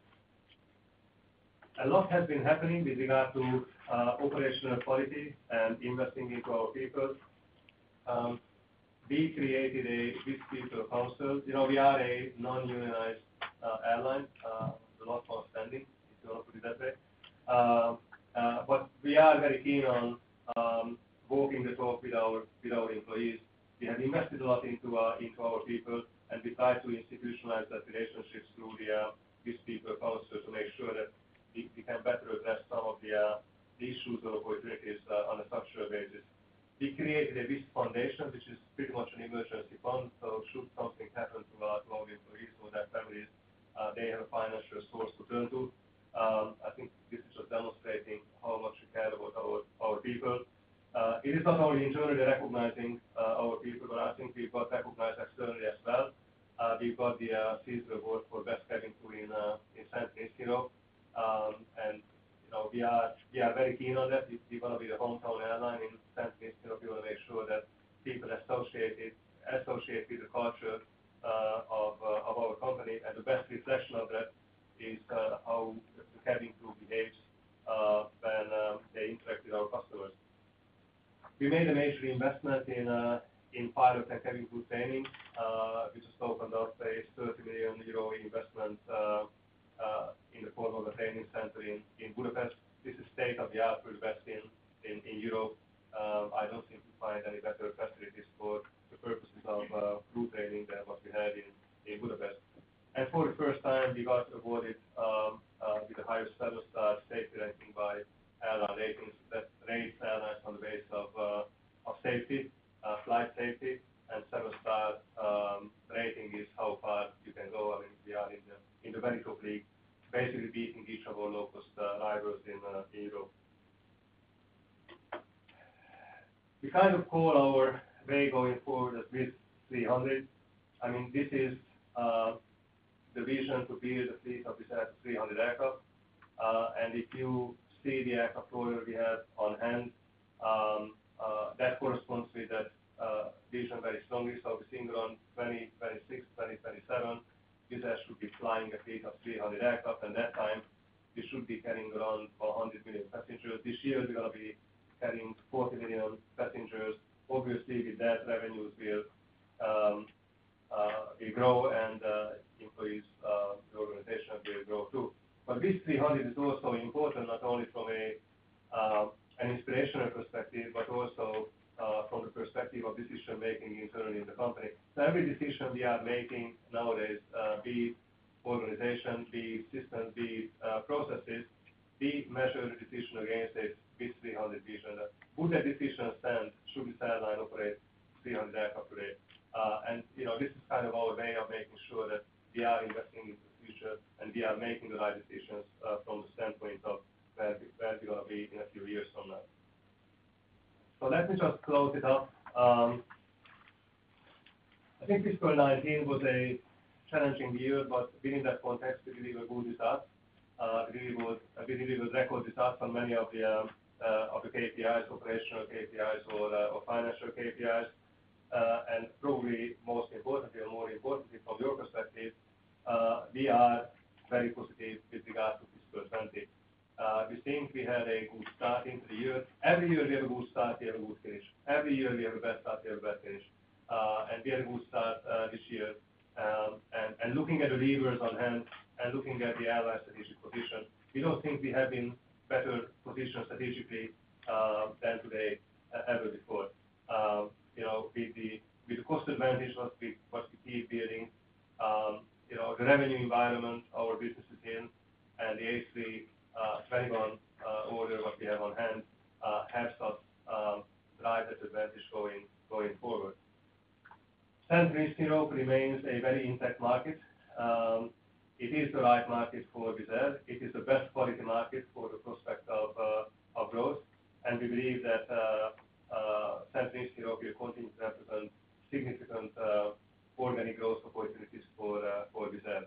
A lot has been happening with regard to uh, operational quality and investing into our people. Um, we created a Wizz People Council. You know, we are a non-unionized uh, airline, uh, the last one standing, if you want to put it that way. Uh, uh, but we are very keen on um, walking the talk with our with our employees. We have invested a lot into uh, into our people, and we try to institutionalize that relationships through the uh, Wizz People Council to make sure that we, we can better address some of the, uh, the issues or opportunities uh, on a structural basis. We created a Wizz Foundation, which is pretty much an emergency fund, so should something happen to, uh, to our employees or their families, uh, they have a financial source to turn to. Um, I think this is just demonstrating how much we care about our, our people. Uh, it is not only internally recognizing uh, our people, but I think we've got recognized externally as well. Uh, we've got the uh, Caesar Award for Best Cabin Crew in, uh, in Saint Isidro. Um, and you know we are we are very keen on that. We, we want to be the hometown airline in Saint Isidro. We want to make sure that people associated associate with the culture uh, of uh, of our company, and the best reflection of that is uh, how the cabin crew behaves uh, when um, they interact with our customers. We made a major investment in uh, in pilot and cabin crew training. Uh, we just opened up a thirty million euro investment. Uh, Uh, in the form of a training center in, in Budapest. This is state-of-the-art for the best in, in, in Europe. Um, I don't think we find any better facilities for the purposes of uh, crew training than what we had in, in Budapest. And for the first time, we got awarded um, uh, with the highest seven-star safety ranking by airline ratings that rates airlines on the basis of, uh, of safety, uh, flight safety, and seven-star um, rating is how far you can go. I mean, we are in the in the very top league, basically beating each of our low-cost uh, rivals in, uh, in Europe. We kind of call our way going forward as Wizz three hundred. I mean, this is uh, the vision to build a fleet of Wizz three hundred aircraft. Uh, and if you see the aircraft order we have on hand. Um, uh, that corresponds with that uh, vision very strongly. So we're seeing around twenty twenty-six, twenty twenty-seven, Wizz Air should be flying a fleet of three hundred aircraft, and that time we should be carrying around one hundred million passengers. This year we're going to be carrying forty million passengers. Obviously, with that, revenues will um, uh, will grow, and uh, employees, uh, the organization will grow too. But this three hundred is also important, not only from a uh, an inspirational perspective, but also uh, from the perspective of decision making internally in the company. So every decision we are making nowadays, uh, be it organization, be it systems, be it uh, processes, we measure the decision against a Wizz three hundred vision. Would that decision stand? Should this airline operate three hundred aircraft today? Uh, and you know, this is kind of our way of making sure that we are investing into the future and we are making the right decisions uh, from the standpoint of where, we, where we're going to be in a few years from now. So let me just close it up. Um, I think fiscal nineteen was a challenging year, but within that context, we delivered good results. Uh, we delivered, uh, we delivered record results on many of the um, uh, of the K P Is, operational K P Is or, uh, or financial K P Is. Uh, and probably most importantly, or more importantly from your perspective, uh, we are very positive with regard to fiscal twenty. Uh, we think we had a good start into the year. Every year we have a good start, we have a good finish. Every year we have a bad start, we have a bad finish. Uh, and we had a good start uh, this year. Um, and, and looking at the levers on hand and looking at the airline strategic position, we don't think we have been better positioned strategically uh, than today uh, ever before. Um, you know, with the with the cost advantage what we what we keep building, um, you know, the revenue environment our business is in, and the A three twenty-one uh, order what we have on hand uh, helps us um, drive that advantage going going forward. Central Eastern Europe remains a very intact market. Um, it is the right market for Wizz Air. It is the best quality market for the prospect of uh, of growth, and we believe that. Uh, Uh, Central Eastern Europe will continue to represent significant uh, organic growth opportunities for uh, for Wizz Air.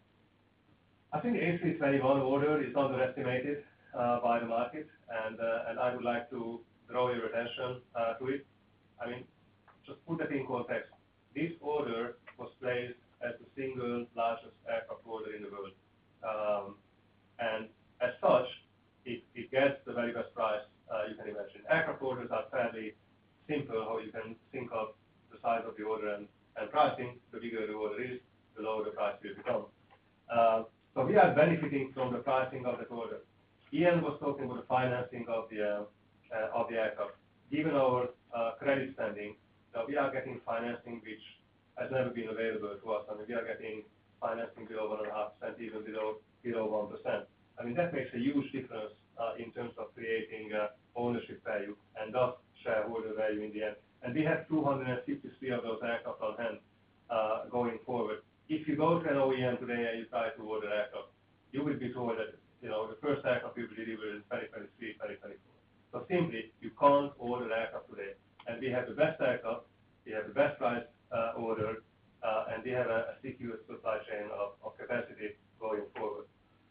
I think the A three twenty-one order is underestimated uh, by the market, and uh, and I would like to draw your attention uh, to it. I mean, just put that in context. This order was placed as the single largest aircraft order in the world, um, and as such, it, it gets the very best price. Uh, you can imagine. Aircraft orders are fairly simple, how you can think of the size of the order and, and pricing. The bigger the order is, the lower the price will become. Uh, so we are benefiting from the pricing of that order. Ian was talking about the financing of the, uh, uh, of the aircraft. Given our uh, credit standing, now we are getting financing which has never been available to us. I mean, we are getting financing below one point five percent, even below, below one percent. I mean, that makes a huge difference uh, in terms of creating uh, ownership value and thus shareholder value in the end. And we have two hundred fifty-three of those aircraft on hand uh, going forward. If you go to an O E M today and you try to order aircraft, you will be told that you know the first aircraft will be delivered in twenty twenty-three, twenty twenty-four. So simply, you can't order aircraft today. And we have the best aircraft, we have the best price uh, order, uh, and we have a, a secure supply chain of, of capacity going forward.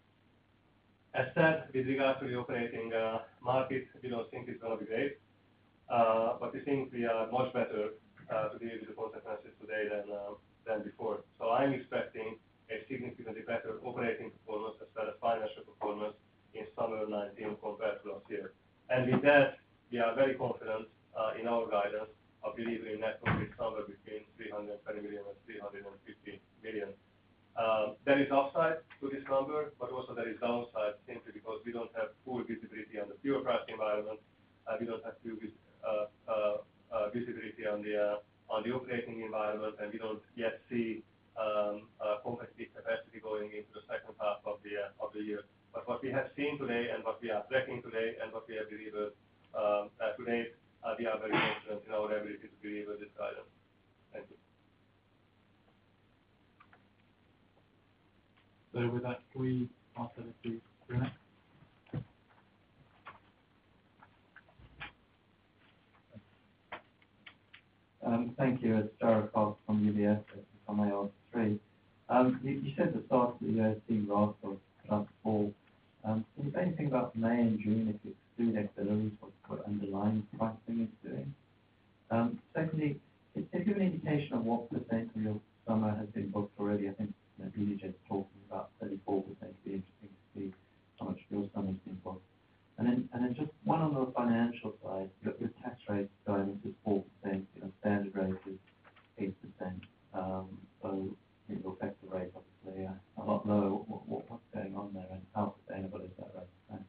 As said, with regard to the operating uh, market, we don't think it's going to be great, uh, but we think we are much better uh, to deal with the consequences today than uh, than before. So I'm expecting a significantly better operating performance as well as financial performance in summer nineteen compared to last year. And with that, we are very confident uh, in our guidance of delivering net profit somewhere between three hundred twenty million and three hundred fifty million. Um, there is upside to this number, but also there is downside simply because we don't have full visibility on the fuel price environment. Uh, we don't have full vis uh, uh, uh, visibility on the uh, on the operating environment, and we don't yet see um, uh, competitive capacity going into the second half of the uh, of the year. But what we have seen today, and what we are tracking today, and what we have delivered um, uh, today, uh, we are very confident in our ability to deliver this guidance. Thank you. So with that, can we pass over to Bruno? Um, thank you. It's Jared Cox from U B S from A R three. Um, you, you said the start of the year seemed rather plus four. Um, can you say anything about May and June if you exclude auxiliaries, what, what underlying pricing is doing? Um, secondly, can you give an indication of what percent of your summer has been booked already? I think you know, really just talking about thirty-four percent. It'd be interesting to see how much of your summer's been booked. And then, and then just one on the financial side, your, your tax rate guidance is four percent, you know, standard rate is eight percent. Um, so you know, your effective rate obviously uh, a lot lower. What, what, what's going on there, and how sustainable is that rate? Thanks.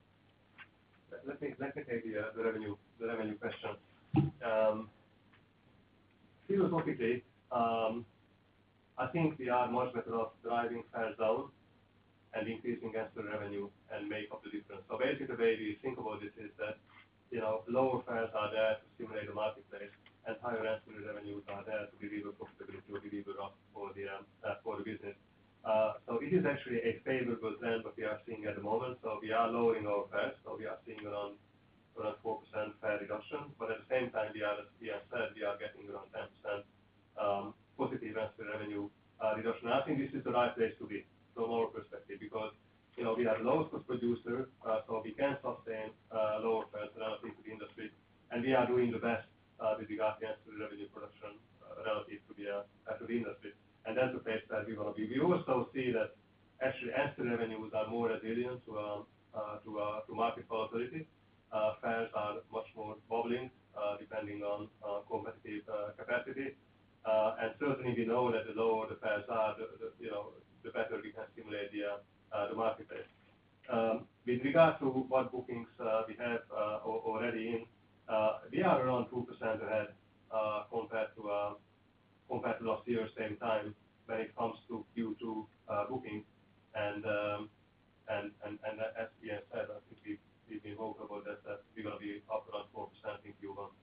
Let me let me take the, uh, the revenue the revenue question. Um, philosophically, um, I think we are much better off driving fares down and increasing ancillary revenue and make up the difference. So basically, the way we think about this is that you know lower fares are there to stimulate the marketplace, and higher ancillary revenues are there to deliver profitability or deliver up for the um, uh, for the business. Uh, so it is actually a favorable trend what we are seeing at the moment. So we are lowering our fares. So we are seeing around around four percent fare reduction, but at the same time, we are, as we have said, we are getting around ten percent um, positive ancillary revenue uh, reduction. And I think this is the right place to be from our perspective, because you know we are the lowest cost producer, uh, so we can sustain uh, lower fares relative to the industry, and we are doing the best uh, with regard to ancillary revenue production uh, relative to the uh, to the industry. And that's the place that we want to be. We also see that actually ancillary revenues are more resilient to uh, uh, to uh, to market volatility. Uh, fares are much more wobbling uh, depending on uh, competitive uh, capacity. Uh, and certainly we know that the lower the fares are, the, the, you know, the better we can stimulate the, uh, uh, the marketplace. Um, with regard to what bookings uh, we have uh, already in, uh, we are around two percent ahead uh, compared to uh, compared to last year same time when it comes to Q two uh, bookings. And, um, and and and as we have said, I think we we've been vocal about that, that we're going to be up around four percent in Q one.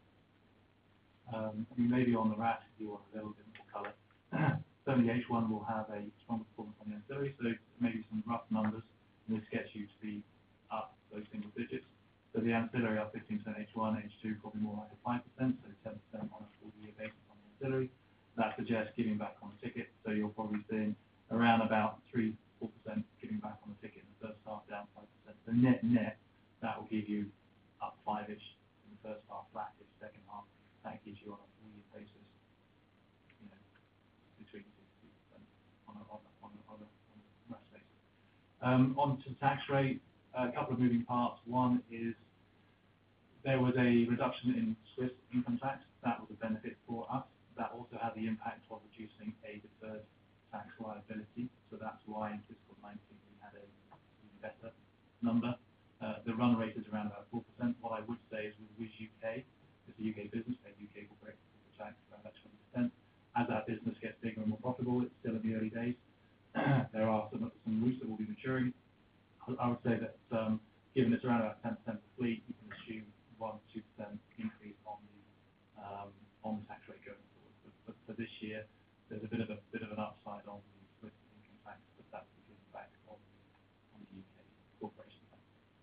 Um, I mean, maybe on the R A T, if you want a little bit more colour. Certainly H one will have a strong performance on the ancillary, so maybe some rough numbers, and this gets you to be up those single digits. So the ancillary up fifteen percent H one, H two probably more like a five percent, so ten percent on a full year basis on the ancillary. That suggests giving back on the ticket, so you're probably seeing around about three, four percent giving back on the ticket in the first half, down five percent. So net, net, that will give you up five-ish in the first half, flat-ish second half. That gives you on a full year basis, you know, between sixty percent on a, on a, on a, on a, on a rest basis. Um, on to tax rate, a couple of moving parts. One is there was a reduction in Swiss income tax. That was a benefit for us. That also had the impact of reducing a deferred tax liability. So that's why in fiscal nineteen we had a even better number. Uh, the run rate is around about four percent. What I would say is with Wizz U K, it's a U K business, paid U K corporate tax around about twenty percent. As that business gets bigger and more profitable, it's still in the early days. There are some, some routes that will be maturing. I, I would say that um, given it's around about ten percent of the fleet, you can assume one to two percent increase on the um, on the tax rate going forward. But, but for this year, there's a bit of a bit of an upside on the Swiss income tax, but that's the impact on the, on the U K corporation tax.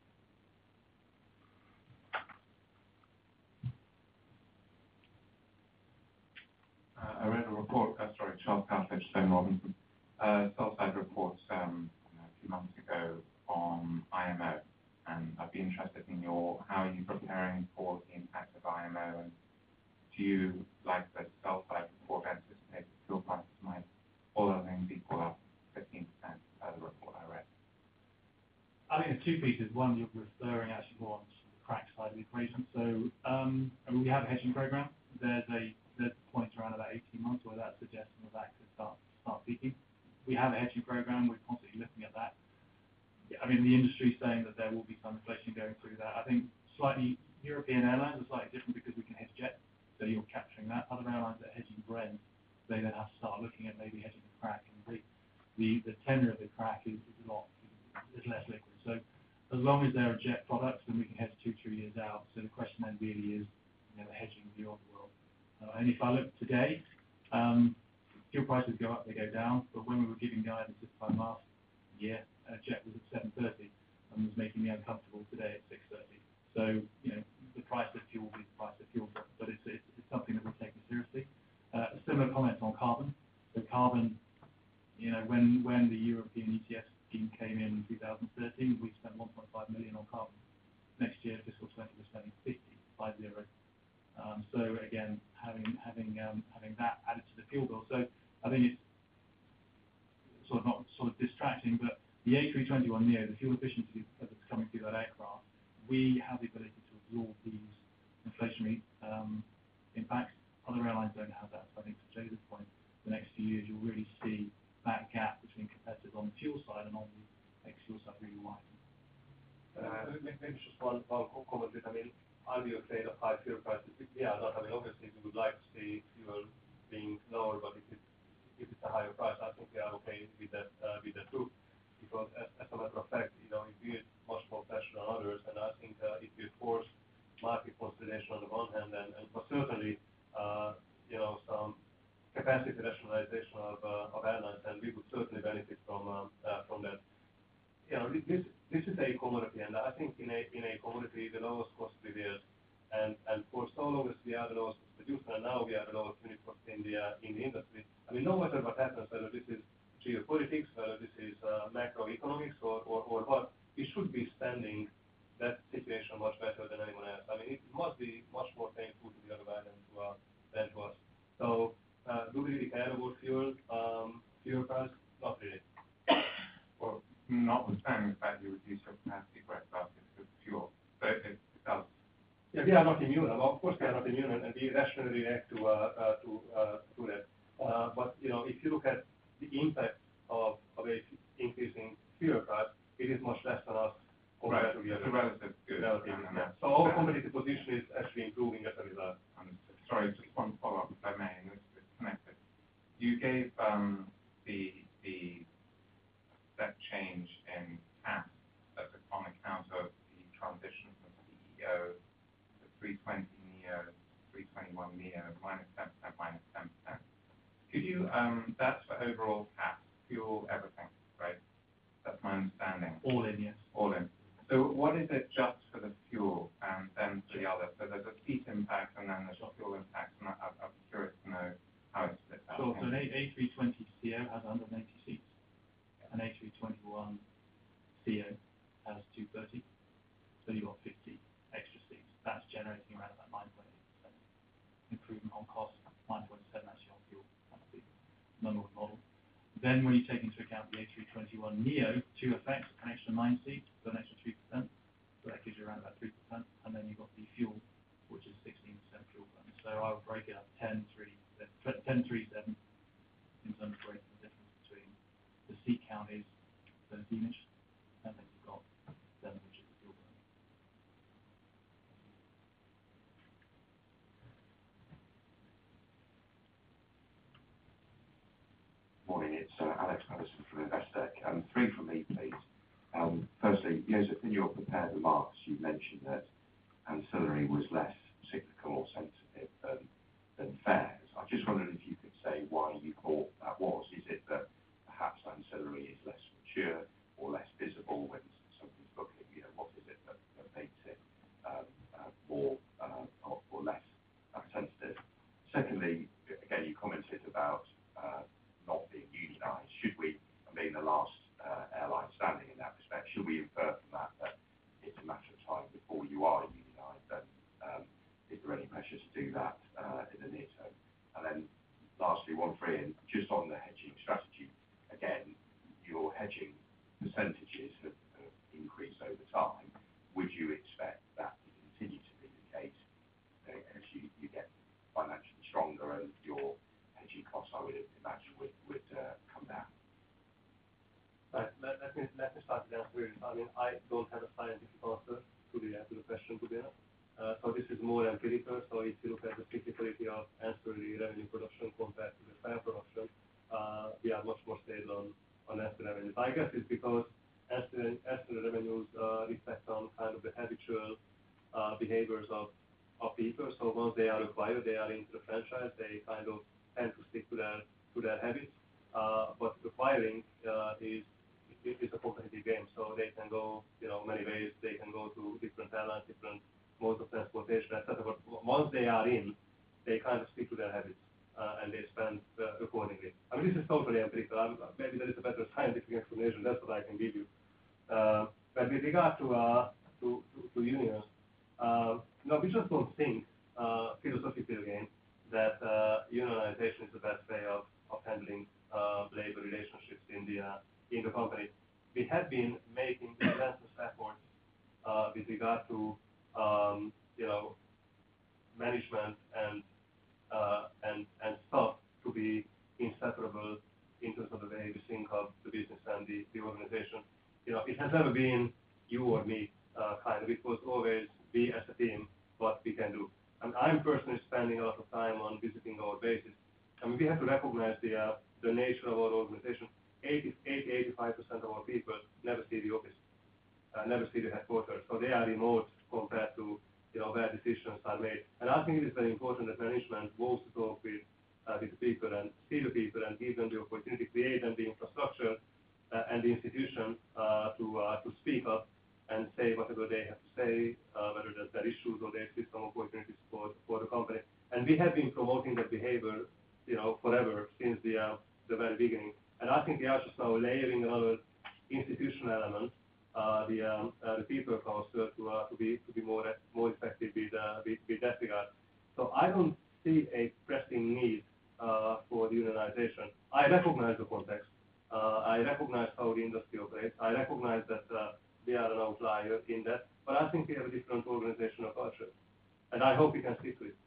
Uh, I read a report, uh, sorry, Charles Cartledge, Stone Robinson, uh, sell-side reports um, a few months ago on I M O, and I'd be interested in your, how are you preparing for the impact of I M O, and do you, like the sell-side report, anticipate that fuel prices might, all other things equal, up fifteen percent, as the report I read? I think there's two pieces. One, you're referring actually more on the crack side of the equation. So um, I mean, we have a hedging program. There's a there's points around about eighteen months where that's suggesting that that could start start peaking. We have a hedging program. We're constantly looking at that. I mean, the industry is saying that there will be some inflation going through that. I think slightly European airlines are slightly different because we can hedge jet, so you're capturing that. Other airlines that are hedging Brent, they then have to start looking at maybe hedging the crack, and the the, the tenor of the crack is, is a lot is less liquid. So as long as there are jet products, then we can hedge two, three years out. So the question then really is, you know, the hedging view of the world. Uh, and if I look today, um, fuel prices go up, they go down. But when we were giving guidance this time last year, uh, jet was at seven thirty and was making me uncomfortable today at six thirty. So, you know, the price of fuel will be the price of fuel, but, but it's, it's, it's something that we're taking seriously. Uh, a similar comment on carbon. So carbon, you know, when, when the European E T S scheme came in in two thousand thirteen, we spent one point five million on carbon. Next year, fiscal twenty, we're spending fifty, five zero. Um, so again, having having um, having that added to the fuel bill. So I think it's sort of not sort of distracting, but the A three twenty-one neo, the fuel efficiency that's coming through that aircraft, we have the ability to absorb these inflationary um, impacts. Other airlines don't have that. So I think to Jay's point, the next few years you'll really see that gap between competitors on the fuel side and on the ex-fuel side really widen. Uh, maybe just one, one comment. I mean, are we afraid of high fuel prices? Yeah, not. I mean, obviously we would like to see fuel being lower, but if it's, if it's a higher price, I think we are okay with that, uh, with that too. Because as, as a matter of fact, you know, it builds much more pressure on others, and I think uh, it will force market consolidation on the one hand, and, and but certainly, uh, you know, some capacity rationalization of, uh, of airlines, and we would certainly benefit from uh, uh, from that. You know, this this is a commodity, and I think in a in a commodity the lowest cost prevails, and and for so long as we are the lowest cost producer, and now we are the lowest unit cost in the uh, in the industry. I mean, no matter what happens, whether this is geopolitics, whether this is uh, macroeconomics or, or or what, we should be standing that situation much better than anyone else. I mean, it must be much more painful to the other guy than to uh, than to us. So, uh, do we really care about fuel um, fuel price? Not really. Well, notwithstanding the fact you reduce your capacity growth relative to fuel, so it, it does. Yeah, we are not immune. Of course, we are not immune, and, and we rationally react to uh, uh, to uh, to that. Uh, but you know, if you look at the impact of of a increasing fuel price, it is much less than us compared right. to the It's other. a relative good. Relative, And, and yeah. So our competitive position is actually improving as a result. Understood. Sorry, just one follow-up, if I may, and this is connected. You gave um, the the step change in C A S as a, on account of the transition from C E O to three twenty neo, three twenty-one neo, minus ten percent, minus ten percent. Could you, um, that's for overall C A S, fuel, everything, right? That's my understanding. All in, yes. All in. So what is it just for the fuel and then for the other? So there's a seat impact and then there's a fuel impact, and I, I'd be curious to know how it's split out. Sure, so an A three twenty C O has one hundred eighty seats. An A three twenty-one C O has two thirty, so you've got fifty extra seats. That's generating around about nine point eight percent improvement on cost, nine point seven actually on fuel. That's the number one model. Then when you take into account the A three twenty-one neo, two effects, an extra nine seats, so an extra three percent, so that gives you around about three percent, and then you've got the fuel, which is sixteen percent fuel burn. So I would break it up ten, three, ten, three, seven in terms of breaking the difference between the seat count is thirteen-ish, and then you've got seven, which is the fuel burn. Morning, it's uh, Alex Patterson from Investec. Um, three from me, please. Um, firstly, Joseph, in your prepared remarks, you mentioned that ancillary was less cyclical or sensitive than, than fares. I just wondered if you could say why you thought that was. Is it that perhaps ancillary is less mature or less visible when somebody's booking? You know, what is it that, that makes it um, uh, more uh, or, or less uh, sensitive? Secondly, again, you commented about uh, not being unionised. Should we, I mean, the last uh, airline standing in that respect, should we infer from that that it's a matter of time before you are unionised? And um, is there any pressure to do that uh, in the near term? And then lastly, one for Ian, just on the hedging strategy, again, your hedging percentages have, have increased over time. Would you expect that to continue to be the case uh, as you, you get financially stronger and your hedging costs, I would imagine, would, would uh, come down? Right. Let, let me let me start with the answer. I mean, I don't have a scientific answer to the to the question, to be honest. Uh, so this is more empirical. So if you look at the cyclicality of ancillary revenue production compared to the fare production, uh, we are much more stable on on ancillary revenues. I guess it's because ancillary, ancillary revenues uh, reflect on kind of the habitual uh, behaviors of of people. So once they are acquired, they are into the franchise. They kind of tend to stick to their to their habits. Uh, but acquiring uh, is it is a competitive game, so they can go, you know, many ways. They can go to different airlines, different modes of transportation, et cetera. But once they are in, they kind of stick to their habits. uh, and they spend uh, accordingly. I mean, this is totally empirical. I'm, maybe there is a better scientific explanation. That's what I can give you. Uh, but with regard to uh, to, to, to unions, uh, no, we just don't think uh, philosophically again that uh, unionization is the best way of, of handling uh, labor relationships in the uh, in the company. We have been making relentless efforts uh, with regard to um, you know management and uh, and and staff to be inseparable in terms of the way we think of the business and the, the organization. You know, it has never been you or me uh, kind of. It was always we as a team what we can do. And I'm personally spending a lot of time on visiting our bases. I mean, we have to recognize the uh, the nature of our organization. eighty, eighty, eighty-five percent of our people never see the office, uh, never see the headquarters. So they are remote compared to, you know, where decisions are made. And I think it is very important that management goes to talk with, uh, with the people and see the people and give them the opportunity, create them the infrastructure uh, and the institution uh, to uh, to speak up and say whatever they have to say, uh, whether that's their issues or they see some opportunities for for the company. And we have been promoting that behavior, you know, forever since the uh, the very beginning. And I think we are just now layering another institutional element, uh, the um, uh, the people council, to uh, to be to be more more effective with, uh, with with that regard. So I don't see a pressing need uh, for the unionization. I recognize the context. Uh, I recognize how the industry operates. I recognize that uh, we are an outlier in that. But I think we have a different organizational culture, and I hope we can stick to it.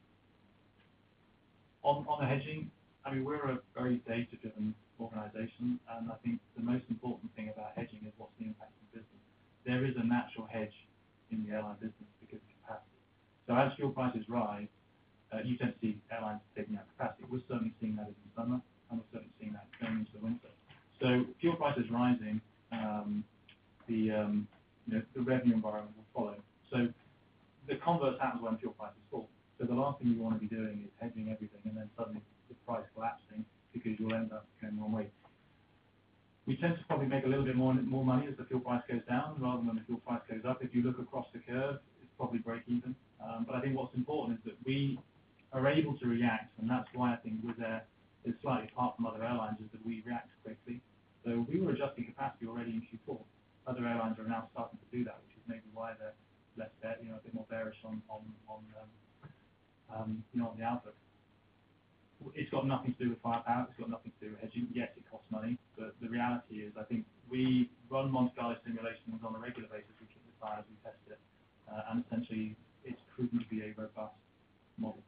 On on the hedging, I mean, we're a very data-driven organization, and I think the most important thing about hedging is what's the impact on business. There is a natural hedge in the airline business because of capacity. So as fuel prices rise, uh, you tend to see airlines taking out capacity. We're certainly seeing that in the summer, and we're certainly seeing that going into the winter. So fuel prices rising, um, the um, you know, the revenue environment will follow. So the converse happens when fuel prices fall. So the last thing you want to be doing is hedging everything and then suddenly the price collapsing because you'll end up going the wrong way. We tend to probably make a little bit more more money as the fuel price goes down rather than when the fuel price goes up. If you look across the curve, it's probably break even. Um, but I think what's important is that we are able to react, and that's why I think we're there is slightly apart from other airlines, is that we react quickly. So we were adjusting capacity already in Q four. Other airlines are now starting to do that, which is maybe why they're less, you know, a bit more bearish on on on um, um, you know on the outlook. It's got nothing to do with firepower. It's got nothing to do with hedging. Yes, it costs money, but the reality is, I think we run Monte Carlo simulations on a regular basis. We kick the tires, we test it, uh, and essentially, it's proven to be a robust model.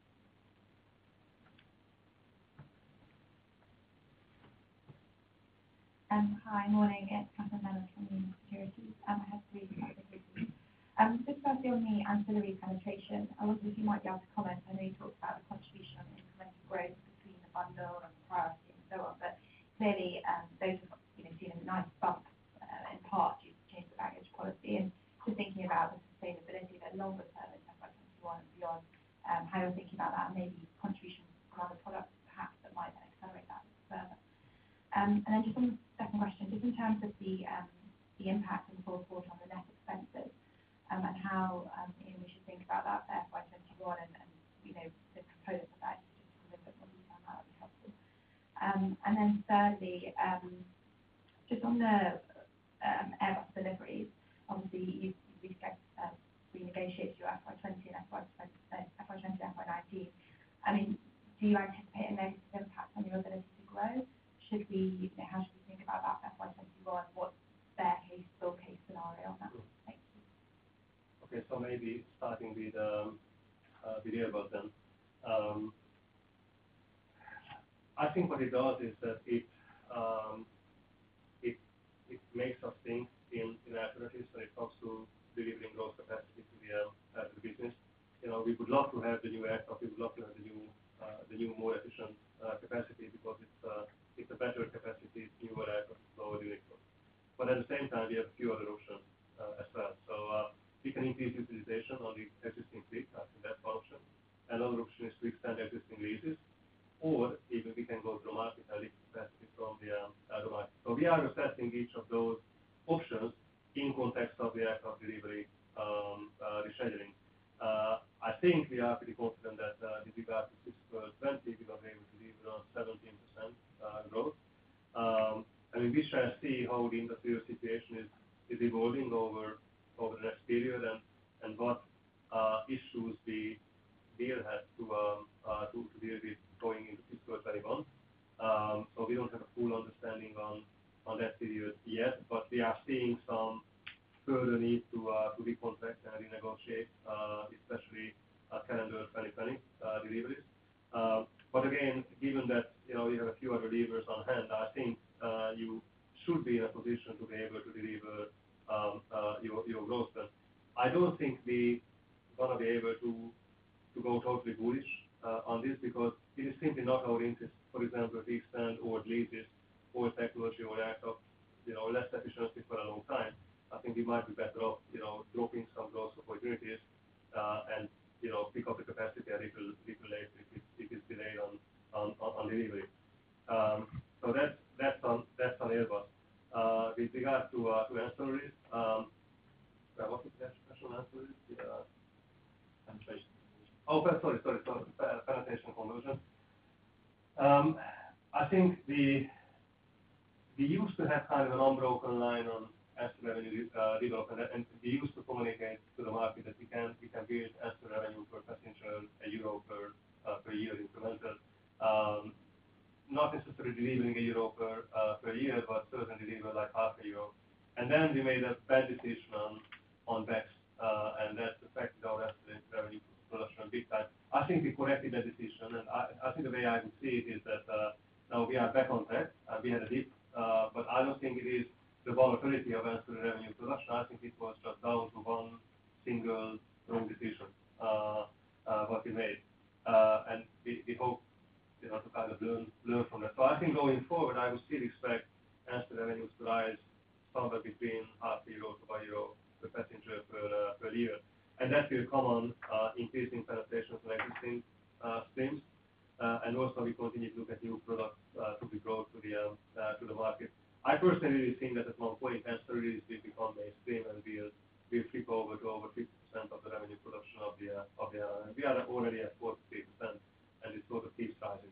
Um, hi, morning. It's Catherine Leonard from Union Securities. Um, I have three questions. Um, just firstly on the ancillary penetration, I wonder if you might be able to comment. I know you talked about the contribution on incremental growth between the bundle and the priority and so on, but clearly um, those have you know, seen a nice bump uh, in part due to change the baggage policy. And just thinking about the sustainability of it longer term in F Y twenty-one and beyond, um, how you're thinking about that, and maybe contributions from other products perhaps that might then accelerate that further. Um, and then just on the second question, just in terms of the um, the impact in the fourth quarter on the net expenses, um, and how um, you know, we should think about that for F Y twenty-one and, and you know the components of that, just a little bit more detail, that would be helpful. Um, and then thirdly, um, just on the um, Airbus deliveries, obviously you you uh, renegotiated your F Y twenty and F Y twenty, F Y twenty and F Y nineteen. I mean, do you anticipate a negative impact on your ability to grow? Should we, you know, how should we think about that for F Y twenty-one? What's their case, bull case scenario on that? Thank you. Okay, so maybe starting with um, uh, with Airbus then. Um, I think what it does is that it um, it it makes us think in in alternatives when it comes to delivering growth capacity to the uh, to the business. You know, we would love to have the new aircraft. We would love to have the new uh, the new more efficient uh, capacity because it's uh, it's a better capacity, it's newer aircraft, lower unit cost. But at the same time, we have a few other options uh, as well. So uh, we can increase utilization on the existing fleet. I think that's one option. Another option is to extend existing leases, or even we can go to the market and lift capacity from the, um, uh, the market. So we are assessing each of those options in context of the aircraft delivery um, uh, rescheduling. Uh, I think we are pretty confident that uh, with regard to fiscal twenty, we will be able to deliver on seventeen percent uh, growth. Um, I mean, we shall see how the industrial situation is, is evolving over over the next period and, and what uh, issues we will have to, um, uh, to, to deal with going into fiscal twenty-one. Um, so we don't have a full understanding on, on that period yet, but we are seeing some further need to uh, to recontract and renegotiate, uh, especially uh, calendar twenty twenty uh, deliveries. Uh, but again, given that you know you have a few other levers on hand, I think uh, you should be in a position to be able to deliver um, uh, your your growth plan. I don't think we gonna be able to to go totally bullish uh, on this because it is simply not our interest, for example, to extend old leases, old technology, or aircraft, you know, less efficiency for a long time. I think we might be better off, you know, dropping some growth opportunities uh, and, you know, pick up the capacity a little, little later if, it, if it's delayed on, on, on delivery. Um, so that's, that's on, that's on Airbus. Uh, with regard to, uh, to ancillaries, um, uh, what was the question on ancillaries? Uh, Penetration. oh, sorry, sorry, sorry, penetration conversion. Um, I think the, we used to have kind of an unbroken line on asset revenue uh, development, and we used to communicate to the market that we can we can build asset revenue per passenger a euro per uh, per year incremental, um, not necessarily delivering a euro per uh, per year, but certainly deliver like half a euro. And then we made a bad decision on on B E X, uh, and that affected our asset revenue production big time. I think we corrected that decision, and I, I think the way I would see it is that uh, now we are back on track. Uh, we had a dip, uh, but I don't think it is the volatility of ancillary revenue production. I think it was just down to one single wrong decision uh, uh, what we made, uh, and we, we hope you know to kind of learn learn from that. So I think going forward, I would still expect ancillary revenues to rise somewhere between half euro to one euro per passenger per uh, per year, and that will come on uh, increasing penetration of existing uh, streams, uh, and also we continue to look at new products uh, to be brought to the um, uh, to the market. I personally really think that at one point ancillaries will become mainstream and we'll, we'll flip over to over fifty percent of the revenue production of the uh, of the airline. We are already at forty-three percent, and it sort of keeps rising.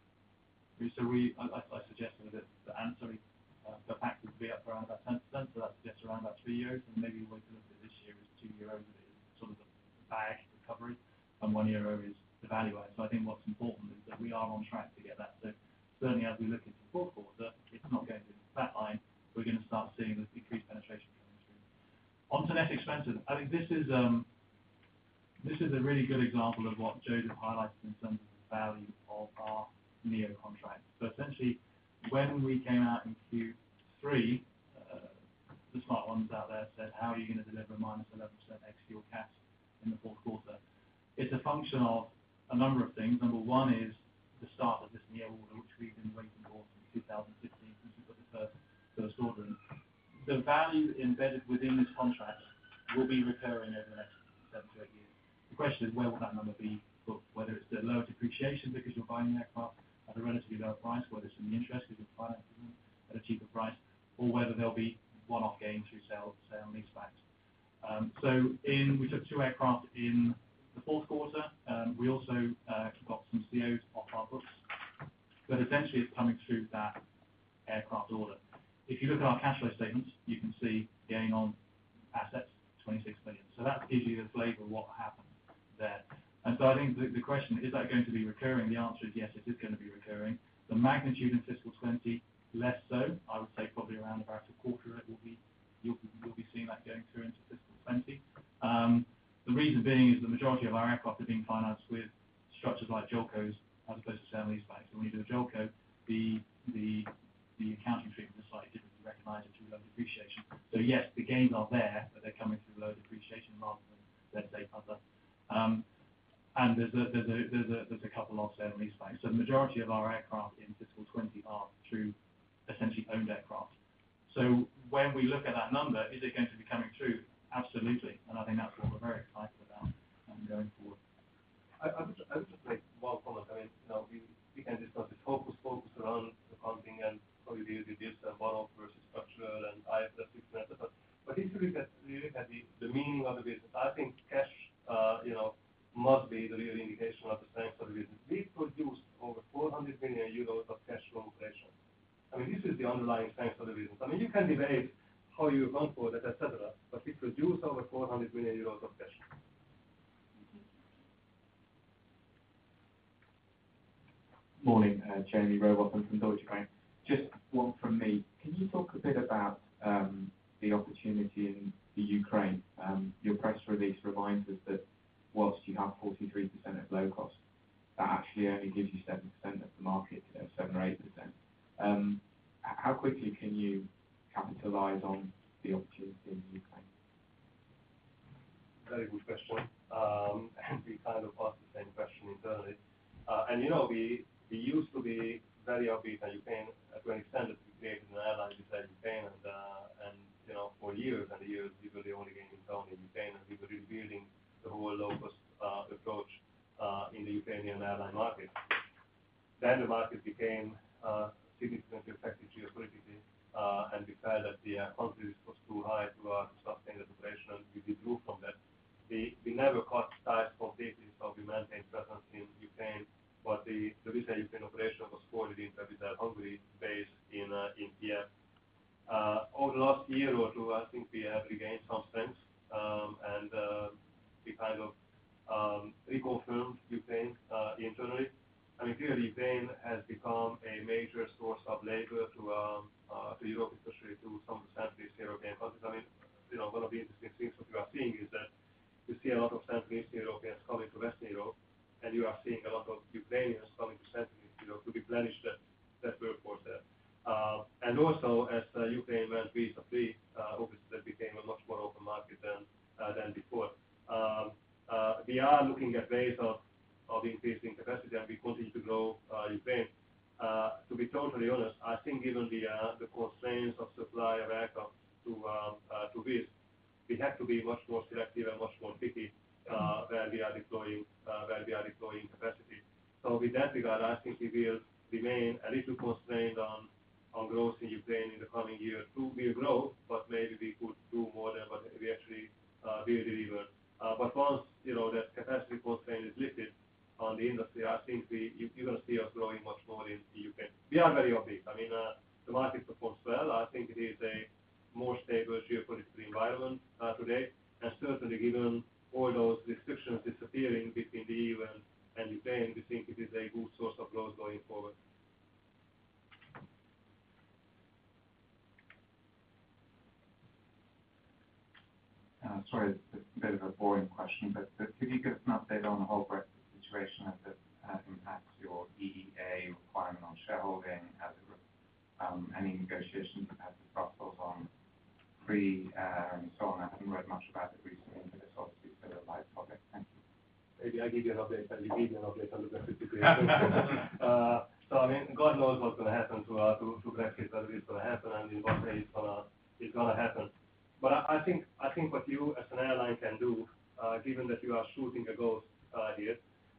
So we, I, I suggested that the ancillary uh, per pax would be up around about ten percent, so that suggests around about three euros, and maybe the way to look at this year is two euros is sort of the bag recovery, and one euro is the value add. So I think what's important is that we are on track to get that. So certainly as we look into the fourth quarter, it's not going to be that line. We're going to start seeing this increased penetration coming through. On to net expenses, I think this is um, this is a really good example of what Joseph highlighted in terms of the value of our NEO contract. So essentially, when we came out in Q three, uh, the smart ones out there said, how are you going to deliver a minus eleven percent ex-fuel C A S in the fourth quarter? It's a function of a number of things. Number one is the start of this NEO order, which we've been waiting for since two thousand sixteen, since we put the first, first order in. The value embedded within this contract will be recurring over the next seven to eight years. The question is, where will that number be booked? Whether it's the lower depreciation because you're buying the aircraft at a relatively lower price, whether it's in the interest because you're financing them at a cheaper price, or whether there'll be one-off gains through sale, sale and leasebacks. Um, so in, we took two aircraft in the fourth quarter. Um, we also uh, got some C Os off our books, but essentially it's coming through that aircraft order. If you look at our cash flow statements, you can see gain on assets, twenty-six million. So that gives you the flavour of what happened there. And so I think the, the question, is that going to be recurring? The answer is yes, it is going to be recurring. The magnitude in fiscal twenty, less so. I would say probably around about a quarter of it will be, you'll, you'll be seeing that going through into fiscal twenty. Um, the reason being is the majority of our aircraft are being financed with structures like JOLCOs as opposed to sale and leasebacks. So when you do a JOLCO, the, the, the accounting treatment is slightly different. You recognise it through low depreciation. So yes, the gains are there, but they're coming through low depreciation rather than, let's say, other. Um, and there's a, there's, a, there's, a, there's a couple of sale and leasebacks. So the majority of our aircraft in fiscal twenty are through essentially owned aircraft. So when we look at that number, is it going to be coming through? Absolutely. And I think that's what we're very excited about um, going forward. I, I, would, I would just make one comment. I mean, you know, we, we can discuss this focus, focus around accounting and how you deal with this and one-off versus structural and I F R S sixteen, et cetera. But if you look at, you look at the, the meaning of the business, I think cash, uh, you know, thanks for the reasons. I mean, you can debate how you account for that, et cetera, but we produce over four hundred million euros of cash. Morning, uh, Jamie Rowbotham from Deutsche Bank. Just one from me. Can you talk a bit about um, the opportunity in the Ukraine? Um, your press release reminds us that whilst you have forty-three percent of low cost, that actually only gives you seven percent of the market, uh, seven or eight percent. Um, how quickly can you capitalise on the opportunity in the Ukraine? Very good question. Um, and we kind of asked the same question internally. Uh, and you know, we we used to be very upbeat on Ukraine to an extent that we created an airline beside Ukraine, and uh, and you know, for years and years we were the only game in town in Ukraine, and we were rebuilding the whole low-cost uh, approach uh, in the Ukrainian airline market. Then the market became uh, significantly affected geopolitically, uh, and we felt that the uh, country risk was too high to, uh, to sustain that operation, and we withdrew from that. We, we never cut ties completely, so we maintained presence in Ukraine, but the, the Wizz Air Ukraine operation was folded into a Wizz Air Hungary base in, uh, in Kiev. Uh, over the last year or two, I think we have regained some strength, um, and uh, we kind of um, reconfirmed Ukraine uh, internally. I mean, clearly Ukraine has become a major source of labor to, um, uh, to Europe, especially to some of the Central East European countries. I mean, you know, one of the interesting things that we are seeing is that you see a lot of Central East Europeans coming to Western Europe, and you are seeing a lot of Ukrainians coming to Central East Europe to replenish that, that workforce there. Uh, and also, as uh, Ukraine went visa-free, uh, obviously that became a much more open market than, uh, than before. Um, uh, we are looking at ways of, of increasing capacity, and we continue to grow uh, Ukraine. Uh, to be totally honest, I think given the, uh, the constraints of supply of aircraft to, um, uh, to Wizz, we have to be much more selective and much more picky uh, where we are deploying uh, where we are deploying capacity. So with that regard, I think we will remain a little constrained on on growth in Ukraine in the coming year. Too, we'll grow, but maybe we could do more than what we actually uh, will deliver. Uh, but once you know that capacity constraint is lifted on the industry, I think we you, you're going to see us growing much more in, in Ukraine. We are very upbeat. I mean, uh, the market performs well. I think it is a more stable geopolitical environment uh, today, and certainly given all those restrictions disappearing between the E U and, and Ukraine, we think it is a good source of growth going forward. Uh, sorry, it's a bit of a boring question, but, but could you give us an update on the whole Brexit situation as it uh, impacts your E E A requirement on shareholding, as it, um, any negotiations you've had with Brussels on free uh, and so on? I haven't read much about it recently, but it's obviously still a live topic. Thank you. Maybe I give you an update, and you give me an update on the Brexit situation. uh, so I mean, God knows what's going to happen to uh, to, to Brexit, whether it's going to happen, and in what way it's going to it's going to happen. But I, I think I think what you as an airline can do, uh, given that you are shooting a ghost uh, here,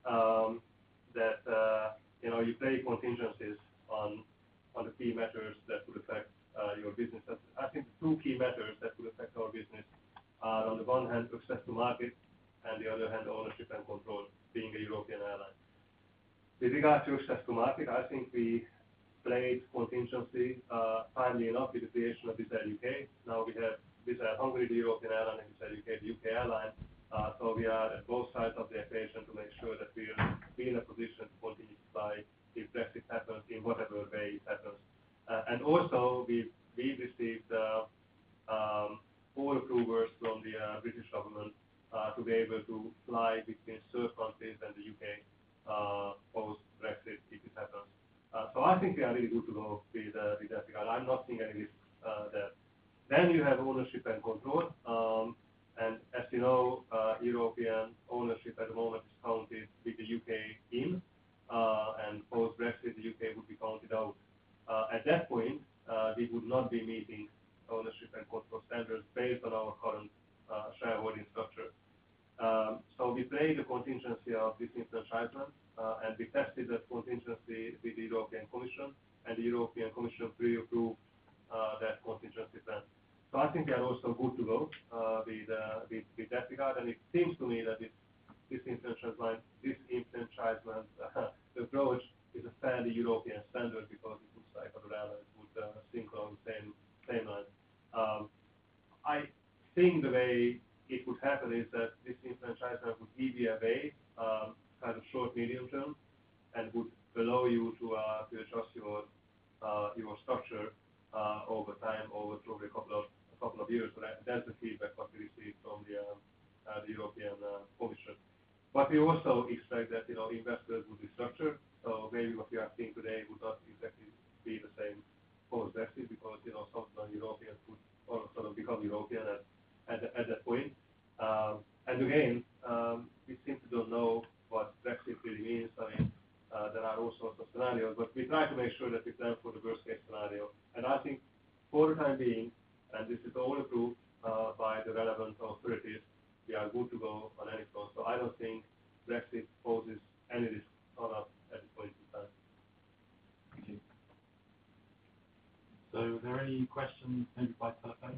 um, that uh, you know you play contingencies on on the key matters that would affect uh, your business. I think the two key matters that would affect our business are, on the one hand, access to market, and the other hand, ownership and control, being a European airline. With regard to access to market, I think we played contingency uh, timely enough with the creation of Wizz Air U K. Now we have Wizz Air Hungary, the European airline, and Wizz Air U K, the U K airline. Uh, so we are at both sides of the equation to make sure that we'll be in a position to continue to fly if Brexit happens, in whatever way it happens. Uh, and also, we've, we've received uh, um, all approvals from the uh, British government uh, to be able to fly between third countries and the U K uh, post-Brexit if it happens. Uh, so I think we are really good to go with, uh, with that regard. I'm not seeing any risks uh, there. Then you have ownership and control. Um, and as you know, uh, European ownership at the moment is counted with the U K in, uh, and post-Brexit, the U K would be counted out. Uh, at that point, uh, we would not be meeting ownership and control standards based on our current uh, shareholding structure. Um, so we played the contingency of disenfranchisement, uh, and we tested that contingency with the European Commission, and the European Commission pre-approved uh, that contingency plan. So I think we are also good to go uh, with, uh, with, with that regard, and it seems to me that this disenfranchisement, disenfranchisement uh, approach is a fairly European standard, because it looks like other airlines would uh, think along the same think the way it would happen is that this disenfranchisement would give you a way, um, kind of short, medium term, and would allow you to uh, to adjust your uh, your structure uh, over time, over probably a couple of a couple of years. So that, that's the feedback what we received from the um, uh, the European uh, Commission. But we also expect that you know investors would restructure. So maybe what we are seeing today would not exactly be the same post Brexit, because you know some Europeans would all sort of become European at at, the, at that point. Um, and again, um, we simply don't know what Brexit really means. I mean, uh, there are all sorts of scenarios, but we try to make sure that we plan for the worst case scenario. And I think for the time being, and this is all approved uh, by the relevant authorities, we are good to go on any front. So I don't think Brexit poses any risk on us at this point in time. Thank you. So are there any questions maybe by telephone?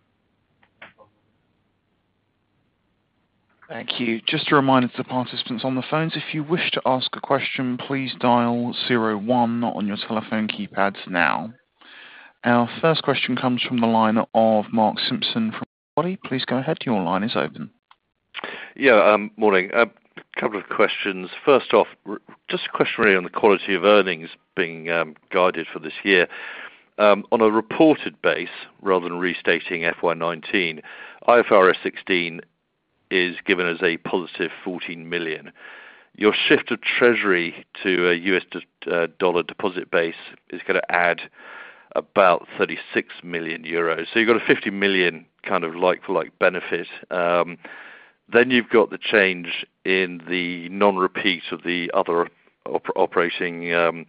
Thank you. Just a reminder to the participants on the phones, if you wish to ask a question, please dial zero one on your telephone keypads now. Our first question comes from the line of Mark Simpson from Body. Please go ahead. Your line is open. Yeah, um, morning. A couple of questions. First off, just a question really on the quality of earnings being um, guided for this year. Um, on a reported base, rather than restating F Y nineteen, I F R S sixteen is given as a positive fourteen million. Your shift of treasury to a U S uh, dollar deposit base is going to add about thirty-six million euros. So you've got a fifty million kind of like-for-like benefit. Um, then you've got the change in the non-repeat of the other op operating um,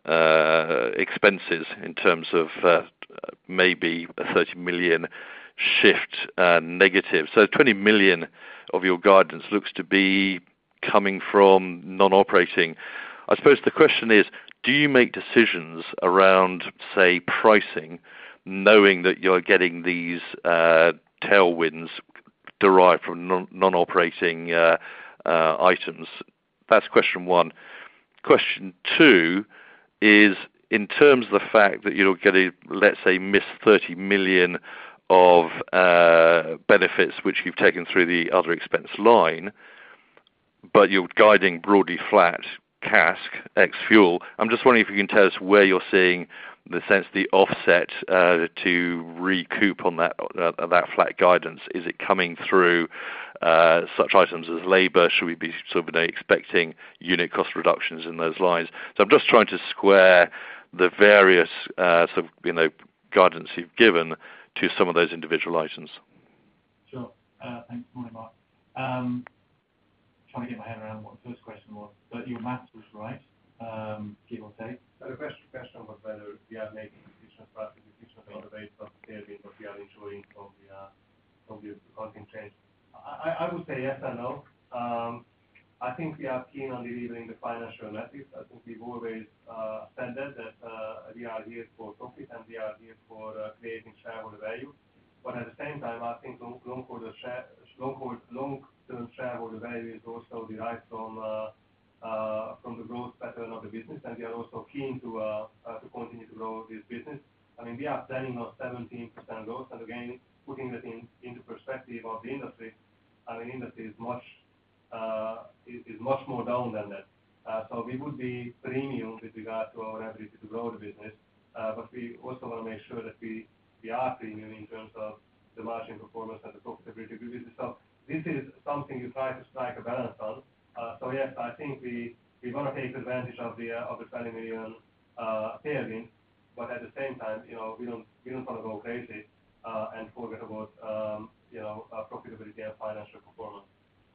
uh, expenses in terms of uh, maybe a thirty million shift uh, negative. So twenty million of your guidance looks to be coming from non-operating. I suppose the question is, do you make decisions around, say, pricing, knowing that you're getting these uh, tailwinds derived from non- non-operating uh, uh, items? That's question one. Question two is, in terms of the fact that you're getting, let's say, miss thirty million of uh, benefits which you've taken through the other expense line, but you're guiding broadly flat C A S K, ex-fuel. I'm just wondering if you can tell us where you're seeing the sense the offset uh, to recoup on that uh, that flat guidance. Is it coming through uh, such items as labour? Should we be sort of expecting unit cost reductions in those lines? So I'm just trying to square the various uh, sort of you know guidance you've given to some of those individual items. Sure. Uh, thanks. Morning, Mark. Um, trying to get my head around what the first question was, but your maths was right, um, give or take. So the question, question was whether we are making decisions, practical decisions on the basis of the tailwind, what we are ensuring from the uh, from the accounting change. I, I would say yes and no. Um, I think we are keen on delivering the financial metrics. I think we've always uh, said that, that uh, we are here for profit and we are here for uh, creating shareholder value. But at the same time, I think long, long, share, long, long-term shareholder value is also derived from uh, uh, from the growth pattern of the business, and we are also keen to uh, uh, to continue to grow this business. I mean, we are planning on seventeen percent growth, and again, putting that in, into perspective of the industry, I mean, industry is much uh, is, is much more down than that. Uh, so we would be premium with regard to our ability to grow the business, uh, but we also want to make sure that we we are premium in terms of the margin performance and the profitability of the business. So this is something you try to strike a balance on. Uh, so yes, I think we, we want to take advantage of the uh, of the twenty million uh, tailwind, but at the same time, you know, we don't we don't want to go crazy uh, and forget about um, you know uh, profitability and financial performance.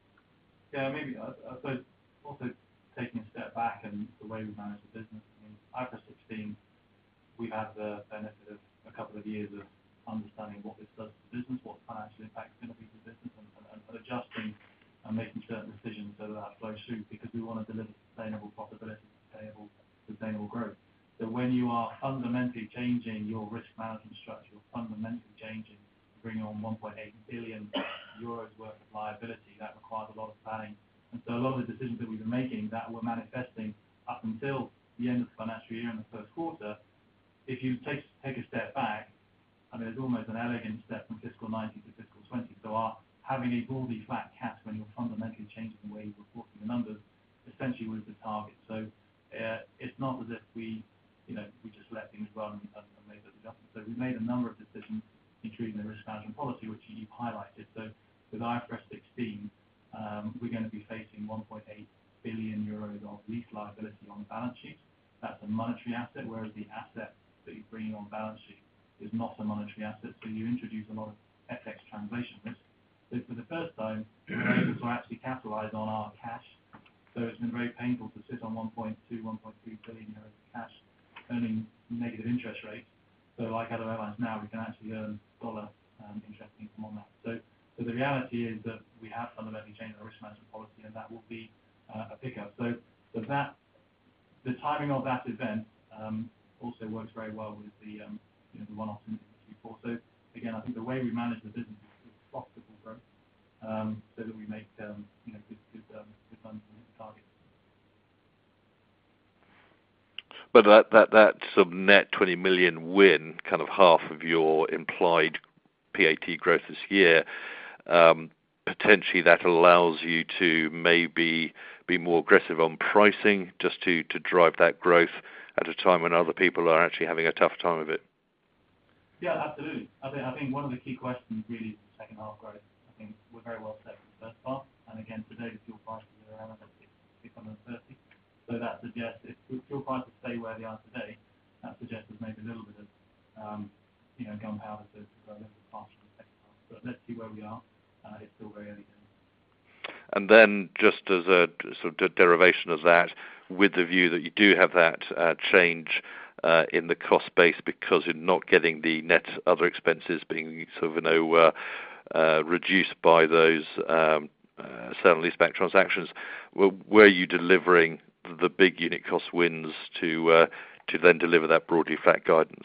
Yeah, maybe I, I suppose also taking a step back and the way we manage the business. I mean, I F R S sixteen, we've had the benefit of a couple of years of understanding what this does to the business, what the financial impact is going to be to the business, and, and, and adjusting and making certain decisions so that that flows through, because we want to deliver sustainable profitability, sustainable, sustainable growth. So when you are fundamentally changing your risk management structure, you're fundamentally changing, bringing on one point eight billion euros worth of liability, that requires a lot of planning. And so a lot of the decisions that we've been making that were manifesting up until the end of the financial year in the first quarter, if you take take a step back, I mean, there's almost an elegant step from fiscal nineteen to fiscal twenty So our having a broadly flat cap when you're fundamentally changing the way you're reporting the numbers essentially was the target. So uh, it's not as if we, you know, we just let things run and, and made those adjustments. So we made a number of decisions, including the risk management policy, which you've highlighted. So with I F R S sixteen, um, we're going to be facing one point eight billion euros of lease liability on the balance sheet. That's a monetary asset, whereas the asset that you're bringing on balance sheet is not a monetary asset. So you introduce a lot of F X translation risk. So for the first time, we're able to actually capitalize on our cash. So it's been very painful to sit on one point two, one point three billion euros of cash, earning negative interest rates. So like other airlines now, we can actually earn dollar um, interest income on that. So, so the reality is that we have fundamentally changed our risk management policy, and that will be uh, a pickup. So, so that the timing of that event um, also works very well with the um, you know the one-off in Q four. So again, I think the way we manage the business is profitable growth, um, so that we make um, you know good good um, good funds and hit the target. But that that that sort of net twenty million win, kind of half of your implied P A T growth this year. Um, potentially, that allows you to maybe be more aggressive on pricing, just to to drive that growth at a time when other people are actually having a tough time of it. Yeah, absolutely. I think I think one of the key questions really is the second half growth. I think we're very well set for the first half, and again today the fuel prices are around at six hundred thirty. So that suggests if fuel prices stay where they are today, that suggests there's maybe a little bit of um, you know gunpowder to, to go a little bit faster in the second half. But let's see where we are. Uh, it's still very early days. And then, just as a sort of derivation of that, with the view that you do have that uh, change uh, in the cost base because you're not getting the net other expenses being sort of you know uh, uh, reduced by those um, uh, sale and leaseback transactions, were, were you delivering the big unit cost wins to uh, to then deliver that broadly flat guidance?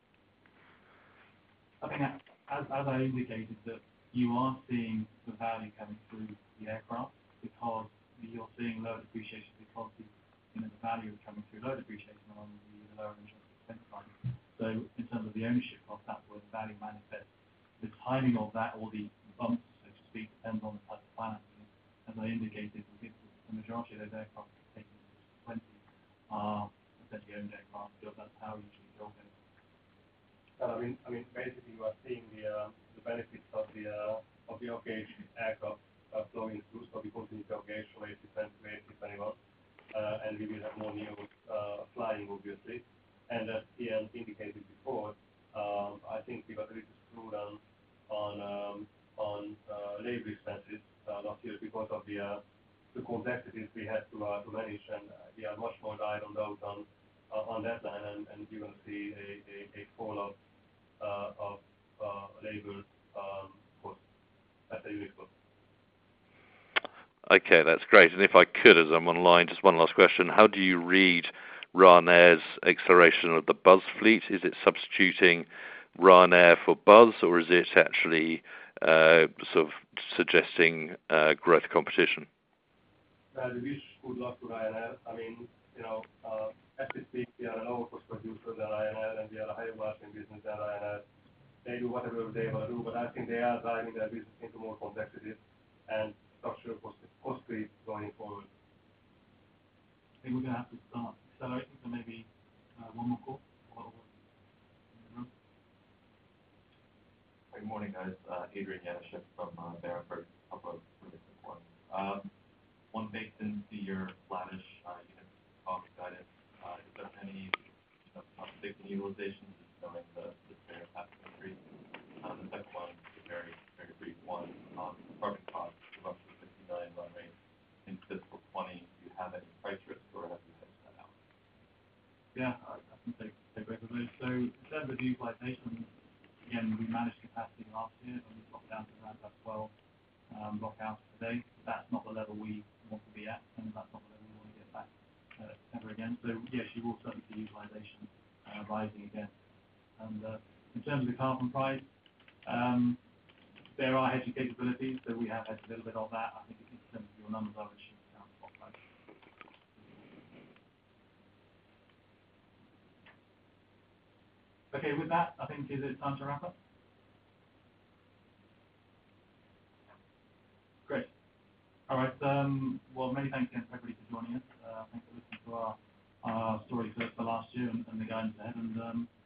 I think as, as I indicated that you are seeing the value coming through the aircraft because you're seeing lower depreciation because the, you know, the value is coming through lower depreciation on the lower interest expense line. So in terms of the ownership cost, that's where the value manifests. The timing of that or the bumps, so to speak, depends on the type of financing. As I indicated, the majority of those aircraft taken in twenty are essentially owned aircraft, so that's how usually go it. I mean, I mean, basically you are seeing the uh, the benefits of the uh, of the upgauge aircraft uh, flowing through. So we continue to upgauge from A three twenty to A three twenty-one, uh, and we will have more new uh, flying, obviously. And as Ian indicated before, um, I think we got a little screwed on on um, on uh, labor expenses uh, last year because of the uh, the complexities we had to uh, to manage, and uh, we are much more dialed on those on uh, on that line, and, and you're going to see a, a, a fall of uh, of uh, labor um, cost at the unit cost. Okay, that's great. And if I could, as I'm online, just one last question: how do you read Ryanair's acceleration of the Buzz fleet? Is it substituting Ryanair for Buzz, or is it actually uh, sort of suggesting uh, growth competition? Uh, we wish good luck to Ryanair. I mean, you know, uh, as we speak, we are a lower cost producer than Ryanair, and we are a higher margin business than Ryanair. They do whatever they want to do, but I think they are driving their business into more complexities and structural cost, cost creep going forward. I think we're going to have to start accelerating, so maybe uh, one more call. Good morning, guys. Uh, Adrian Yanishek from uh, Berenberg. A couple of really quick ones. Um, one baked into your flattish uh, unit cost guidance. Uh, is there any you know, uptick in utilization, just knowing the, the spare capacity increase? Uh, the second one is a very, very brief one. Um, carbon costs, roughly fifty million run rate in fiscal twenty. Do you have any price risk, or have you hedged that out? Yeah, I, I can take, take both of those. So in terms of utilization, again, we managed capacity last year, and we dropped down to around about twelve um, block hours per day. That's not the level we want to be at, and that's not the level we want to get back uh, ever again. So yes, you will certainly see utilization uh, rising again. And uh, in terms of the carbon price, um, there are hedging capabilities, so we have hedged a little bit of that. I think in terms of your numbers, I would assume down spot price. Okay, with that, I think is it time to wrap up? many thanks again to everybody for joining us. Uh, thanks for listening to our, our story for, for last year and, and the guidance ahead. And um,